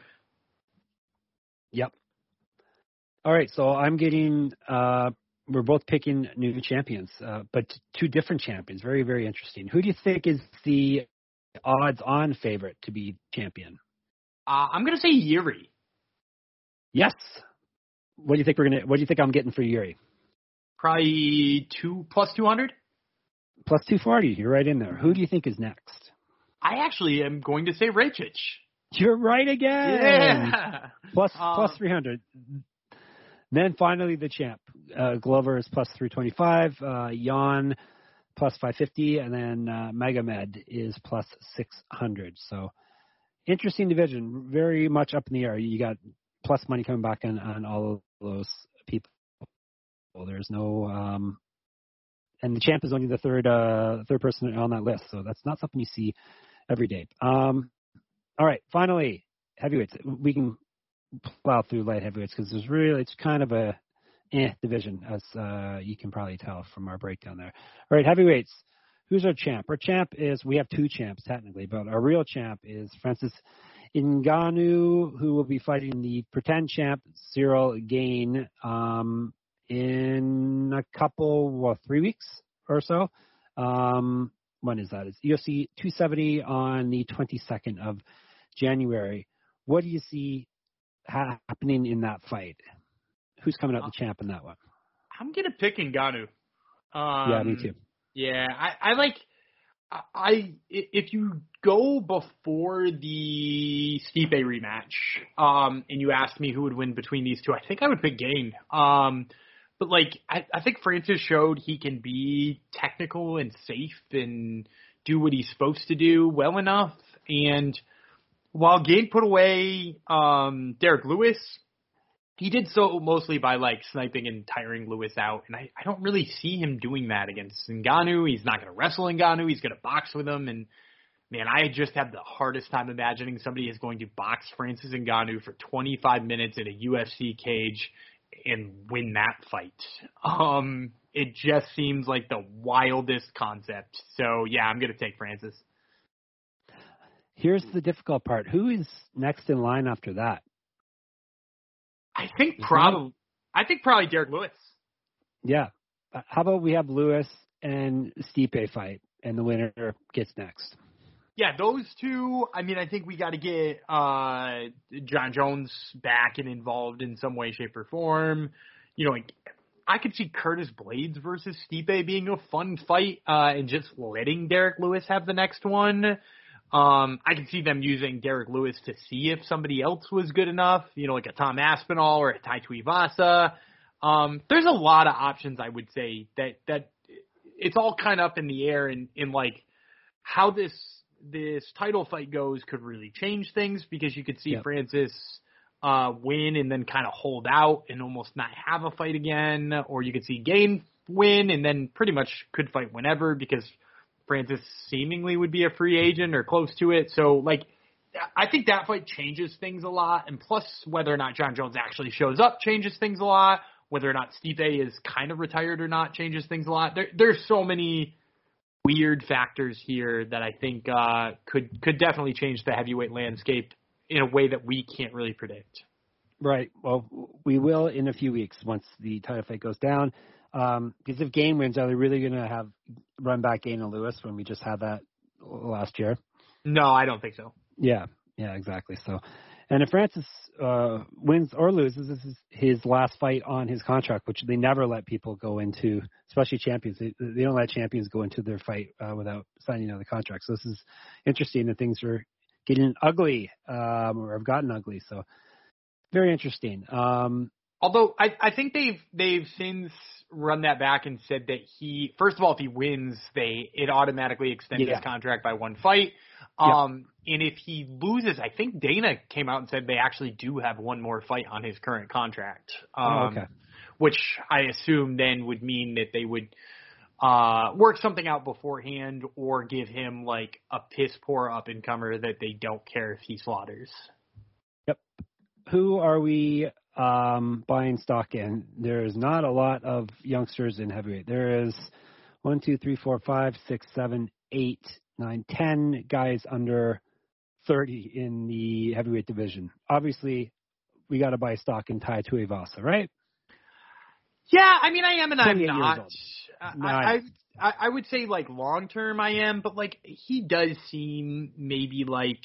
Yep. All right, so I'm getting uh, – we're both picking new champions, uh, but two different champions. Very, very interesting. Who do you think is the odds-on favorite to be champion? Uh, I'm going to say Yuri. Yes. What do you think we're going to? What do you think I'm getting for Yuri? Probably two plus two hundred. Plus two forty. You're right in there. Who do you think is next? I actually am going to say Rakic. You're right again. Yeah. Plus, um, plus three hundred. And then finally, the champ. Uh, Glover is plus three twenty-five. Uh, Jan plus five fifty. And then uh, Magomed is plus six hundred. So interesting division. Very much up in the air. You got plus money coming back on, on all of those people. There's no... Um, and the champ is only the third uh, third person on that list. So that's not something you see every day. Um, all right. Finally, heavyweights. We can plow through light heavyweights because there's really, it's kind of a eh division, as uh, you can probably tell from our breakdown there. All right, heavyweights. Who's our champ? Our champ is, we have two champs technically, but our real champ is Francis Ngannou, who will be fighting the pretend champ Cyril Gane um, in a couple, well, three weeks or so. Um, when is that? It's U F C two seventy on the twenty-second of January. What do you see happening in that fight? Who's coming out the champ in that one? I'm gonna pick Ngannou. Um, yeah, me too. Yeah, I, I like. I if you go before the Stipe rematch, um, and you asked me who would win between these two, I think I would pick Gane. Um, but like, I, I think Francis showed he can be technical and safe and do what he's supposed to do well enough. And while Gane put away um, Derek Lewis, he did so mostly by like sniping and tiring Lewis out, and I, I don't really see him doing that against Ngannou. He's not going to wrestle Ngannou. He's going to box with him, and man, I just have the hardest time imagining somebody is going to box Francis Ngannou for twenty-five minutes in a U F C cage and win that fight. Um, it just seems like the wildest concept. So yeah, I'm going to take Francis. Here's the difficult part. Who is next in line after that? I think probably. I think probably Derek Lewis. Yeah. How about we have Lewis and Stipe fight, and the winner gets next? Yeah, those two. I mean, I think we got to get uh, John Jones back and involved in some way, shape, or form. You know, like, I could see Curtis Blades versus Stipe being a fun fight, uh, and just letting Derek Lewis have the next one. Um, I can see them using Derek Lewis to see if somebody else was good enough, you know, like a Tom Aspinall or a Tai Tuivasa. Um, there's a lot of options, I would say, that, that it's all kind of up in the air, and in, in like how this this title fight goes could really change things, because you could see yep. Francis uh, win and then kind of hold out and almost not have a fight again, or you could see Gane win and then pretty much could fight whenever, because Francis seemingly would be a free agent or close to it. So, like, I think that fight changes things a lot. And plus, whether or not John Jones actually shows up changes things a lot. Whether or not Stipe is kind of retired or not changes things a lot. There, there's so many weird factors here that I think uh, could could definitely change the heavyweight landscape in a way that we can't really predict. Right. Well, we will in a few weeks once the title fight goes down. Um, because if Gane wins, are they really going to have run back Gane and Lewis when we just had that last year? No, I don't think so. Yeah, yeah, exactly. So, and if Francis uh, wins or loses, this is his last fight on his contract, which they never let people go into, especially champions. They, they don't let champions go into their fight uh, without signing another contract. So this is interesting, and things are getting ugly um, or have gotten ugly. So very interesting. Um, Although I, I think they've they've since run that back and said that he, first of all, if he wins, they it automatically extends yeah. his contract by one fight. Um, yep. And if he loses, I think Dana came out and said they actually do have one more fight on his current contract. Um, oh, okay. Which I assume then would mean that they would uh, work something out beforehand, or give him like a piss poor up and comer that they don't care if he slaughters. Yep. Who are we um, buying stock in? There is not a lot of youngsters in heavyweight. There is one, two, three, four, five, six, seven, eight, nine, ten guys under thirty in the heavyweight division. Obviously, we got to buy stock in Tai Tuivasa, right? Yeah, I mean, I am and I'm not. No, I, I I would say like long term I am, but like he does seem maybe like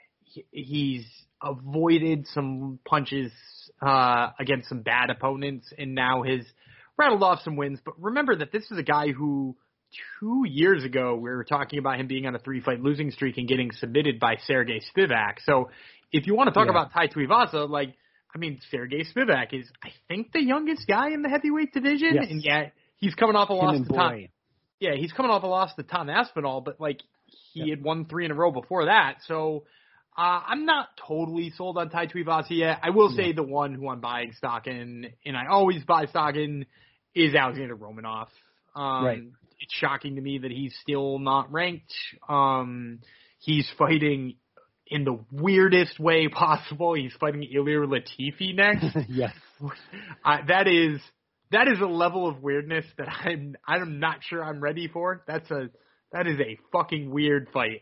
he's avoided some punches uh, against some bad opponents, and now has rattled off some wins. But remember that this is a guy who two years ago we were talking about him being on a three-fight losing streak and getting submitted by Sergey Spivak. So if you want to talk yeah. about Tai Tuivasa, like I mean, Sergey Spivak is, I think, the youngest guy in the heavyweight division. Yes. And yeah, he's coming off a Him loss and to Tom. Boy. Yeah, he's coming off a loss to Tom Aspinall, but like he Yep. had won three in a row before that. So uh, I'm not totally sold on Tai Tuivasa yet. I will say Yeah. the one who I'm buying stock in, and I always buy stock in, is Alexander Romanov. Um, Right. It's shocking to me that he's still not ranked. Um, he's fighting in the weirdest way possible. He's fighting Ilir Latifi next. Yes. I, that is that is a level of weirdness that I'm I'm not sure I'm ready for. That's a that is a fucking weird fight.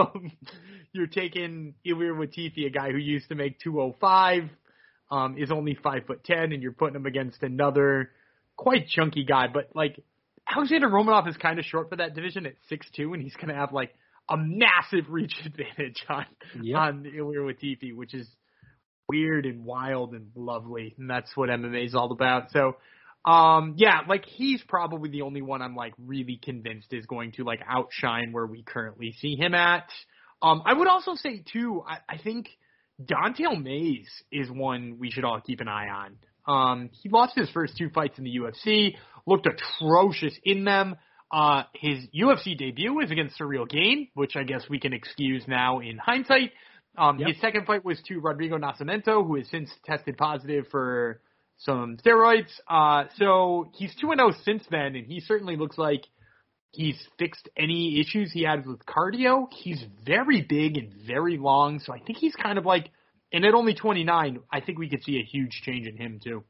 You're taking Ilir Latifi, a guy who used to make two oh five, um, is only five foot ten, and you're putting him against another quite chunky guy. But like Alexander Romanov is kind of short for that division at six two, and he's going to have like a massive reach advantage on Yep. on Ilir Latifi, which is weird and wild and lovely, and that's what M M A is all about. So, um, yeah, like he's probably the only one I'm like really convinced is going to like outshine where we currently see him at. Um, I would also say too, I, I think Don'Tale Mayes is one we should all keep an eye on. Um, he lost his first two fights in the U F C, looked atrocious in them. Uh, his U F C debut was against Surreal Gain, which I guess we can excuse now in hindsight. Um, Yep. His second fight was to Rodrigo Nascimento, who has since tested positive for some steroids. Uh, so he's two and oh since then, and he certainly looks like he's fixed any issues he had with cardio. He's very big and very long, so I think he's kind of like, and at only twenty-nine, I think we could see a huge change in him too.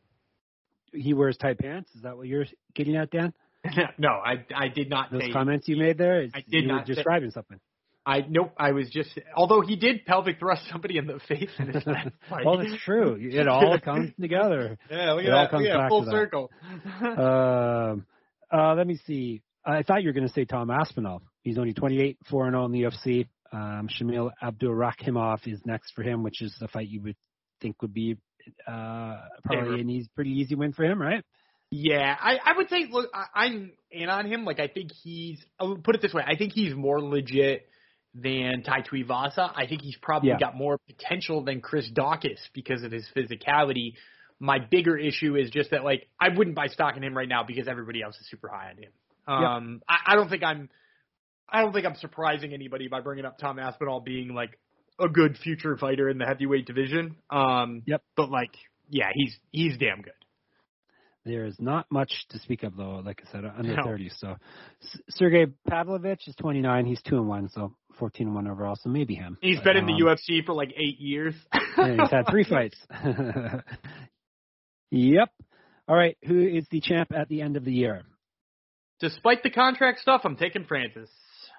He wears tight pants. Is that what you're getting at, Dan? No, I I did not Those say. comments you made there? Is, I did you not were say- describing something. I nope. I was just. Although he did pelvic thrust somebody in the face in his last fight. Well, it's true. It all comes together. Yeah, look It at all that. comes Look at back that. Full to that. circle. um, uh, let me see. I thought you were going to say Tom Aspinall. He's only twenty-eight, four and oh in the U F C. Um, Shamil Abdurakhimov is next for him, which is a fight you would think would be uh, probably an easy, pretty easy win for him, right? Yeah, I, I would say, look, I, I'm in on him. Like, I think he's, I'll put it this way, I think he's more legit than Tai Tuivasa. I think he's probably Yeah. got more potential than Chris Daukaus because of his physicality. My bigger issue is just that, like, I wouldn't buy stock in him right now because everybody else is super high on him. Um, I, I don't think I'm, I don't think I'm surprising anybody by bringing up Tom Aspinall being, like, a good future fighter in the heavyweight division. Um, Yep. But, like, yeah, he's he's damn good. There is not much to speak of, though, like I said, under No. thirty. So S- Sergey Pavlovich is twenty-nine. He's two and one, so fourteen and one overall, so maybe him. He's But, been in the um, U F C for like eight years. and he's had three fights. Yep. All right. Who is the champ at the end of the year? Despite the contract stuff, I'm taking Francis.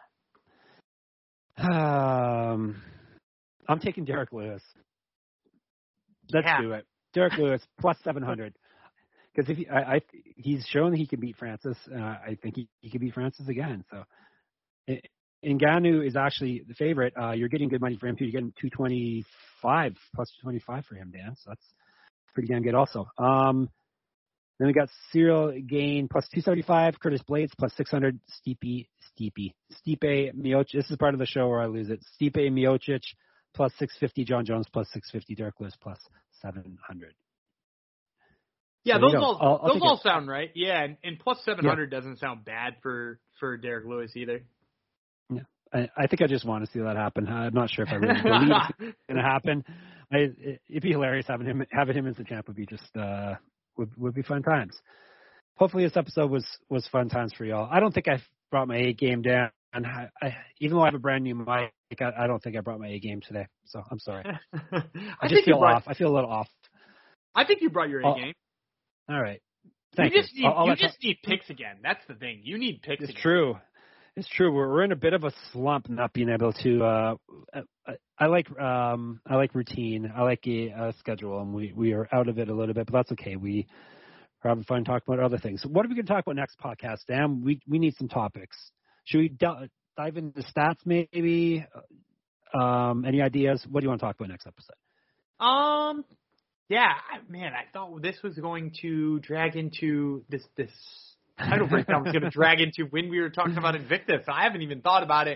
Um, I'm taking Derek Lewis. Let's Yeah. do it. Derek Lewis plus seven hundred. Because if he, I, I, he's shown that he can beat Francis, uh, I think he, he can beat Francis again. So, I- Ngannou is actually the favorite. Uh, you're getting good money for him too. You're getting two twenty-five plus two twenty-five for him, Dan. So that's pretty damn good, also. Um, then we got Cyril Gain plus two seventy-five, Curtis Blades plus six hundred, Stipe, Stipe, Stipe Miocic. This is part of the show where I lose it. Stipe Miocic plus six fifty, John Jones plus six fifty, Derek Lewis plus seven hundred. Yeah, There you those go. all I'll- I'll those take all it. sound right. Yeah, and, and plus seven hundred doesn't sound bad for for Derek Lewis either. Yeah, I, I think I just want to see that happen. I'm not sure if I really believe it's going to happen. I, it, it'd be hilarious having him having him as the champ. Would be just uh would would be fun times. Hopefully this episode was was fun times for y'all. I don't think I brought my A game down. And I, I, even though I have a brand new mic, I, I don't think I brought my A game today. So I'm sorry. I, I just think you feel brought, off. I feel a little off. I think you brought your Oh, A game. All right. Thank you just you. need I'll- I'll you let- just need picks again. That's the thing. You need picks It's again. true. It's true. We're we're in a bit of a slump, not being able to. Uh, I, I like um I like routine. I like a, a schedule, and we we are out of it a little bit, but that's okay. We are having fun talking about other things. So what are we going to talk about next podcast, Dan? We we need some topics. Should we d- dive into stats, maybe? Um, any ideas? What do you want to talk about next episode? Um, yeah, I- man, I thought this was going to drag into this this title breakdown was going to drag into when we were talking about Invictus. I haven't even thought about it.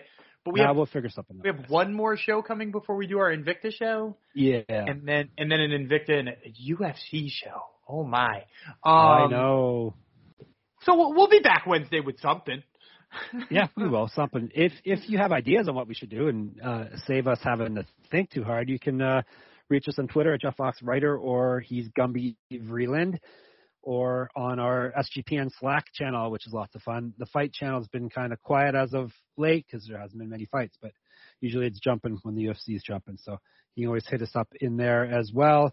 But we nah, have we'll figure something out. we have one more show coming before we do our Invicta show. Yeah. And then and then an Invicta and a U F C show. Oh my. Um, I know. So we'll, we'll be back Wednesday with something. Yeah, we will. Something. If if you have ideas on what we should do and uh, save us having to think too hard, you can uh, reach us on Twitter at Jeff Fox Writer, or he's Gumby Vreeland, or on our S G P N Slack channel, which is lots of fun. The fight channel has been kind of quiet as of late because there hasn't been many fights, but usually it's jumping when the U F C is jumping. So you can always hit us up in there as well.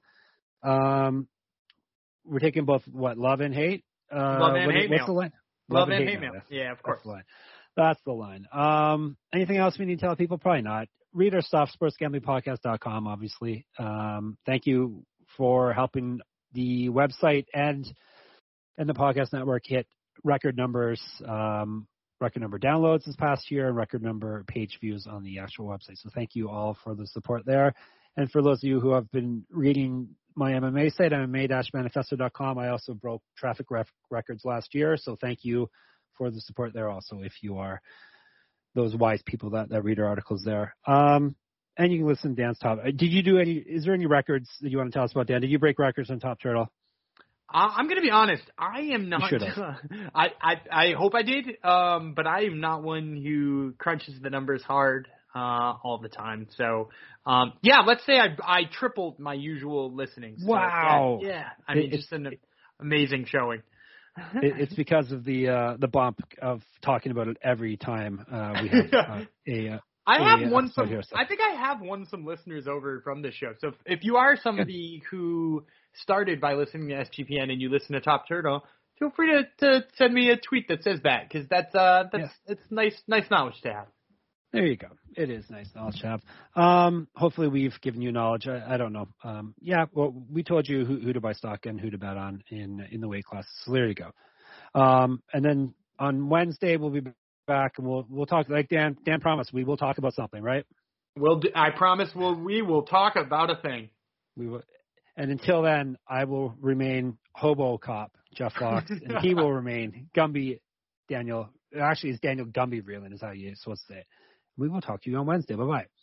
Um, we're taking both what love and hate. Uh, Love and what, hate what's mail. the line? Love, Love and hate hate mail. mail. Yeah, of course. That's the line. That's the line. Um, anything else we need to tell people? Probably not. Read our stuff, sports gambling podcast dot com, obviously. Um, thank you for helping the website and and the podcast network hit record numbers, um, record number downloads this past year, and record number page views on the actual website. So thank you all for the support there. And for those of you who have been reading my M M A site, M M A manifesto dot com, I also broke traffic ref- records last year. So thank you for the support there also if you are those wise people that, that read our articles there. Um, and you can listen to Dan's Top. Did you do any, is there any records that you want to tell us about, Dan? Did you break records on Top Turtle? Uh, I'm going to be honest. I am not. I, I I hope I did, um, but I am not one who crunches the numbers hard uh, all the time. So, um, yeah, let's say I I tripled my usual listening. So, Wow. Yeah, yeah. I mean, It, just an amazing showing. it, it's because of the uh, the bump of talking about it every time uh, we have uh, a. Uh, I have a, won some. here, so. I think I have won some listeners over from this show. So if, if you are somebody Good. who started by listening to S G P N and you listen to Top Turtle, feel free to, to send me a tweet that says that, because that's uh that's yeah. it's nice nice knowledge to have. There you go. It is nice knowledge to have. Um, hopefully we've given you knowledge. I, I don't know. Um, yeah, well, we told you who, who to buy stock and who to bet on in in the weight classes. So there you go. Um, and then on Wednesday we'll be back and we'll we'll talk like Dan Dan promised. We will talk about something, right? We'll do, I promise. We'll we will talk about a thing. We will. And until then, I will remain Hobo Cop Jeff Fox, and he will remain Gumby Daniel. Actually, it's Daniel Gumby Vreeland is how you're supposed to say it. We will talk to you on Wednesday. Bye bye.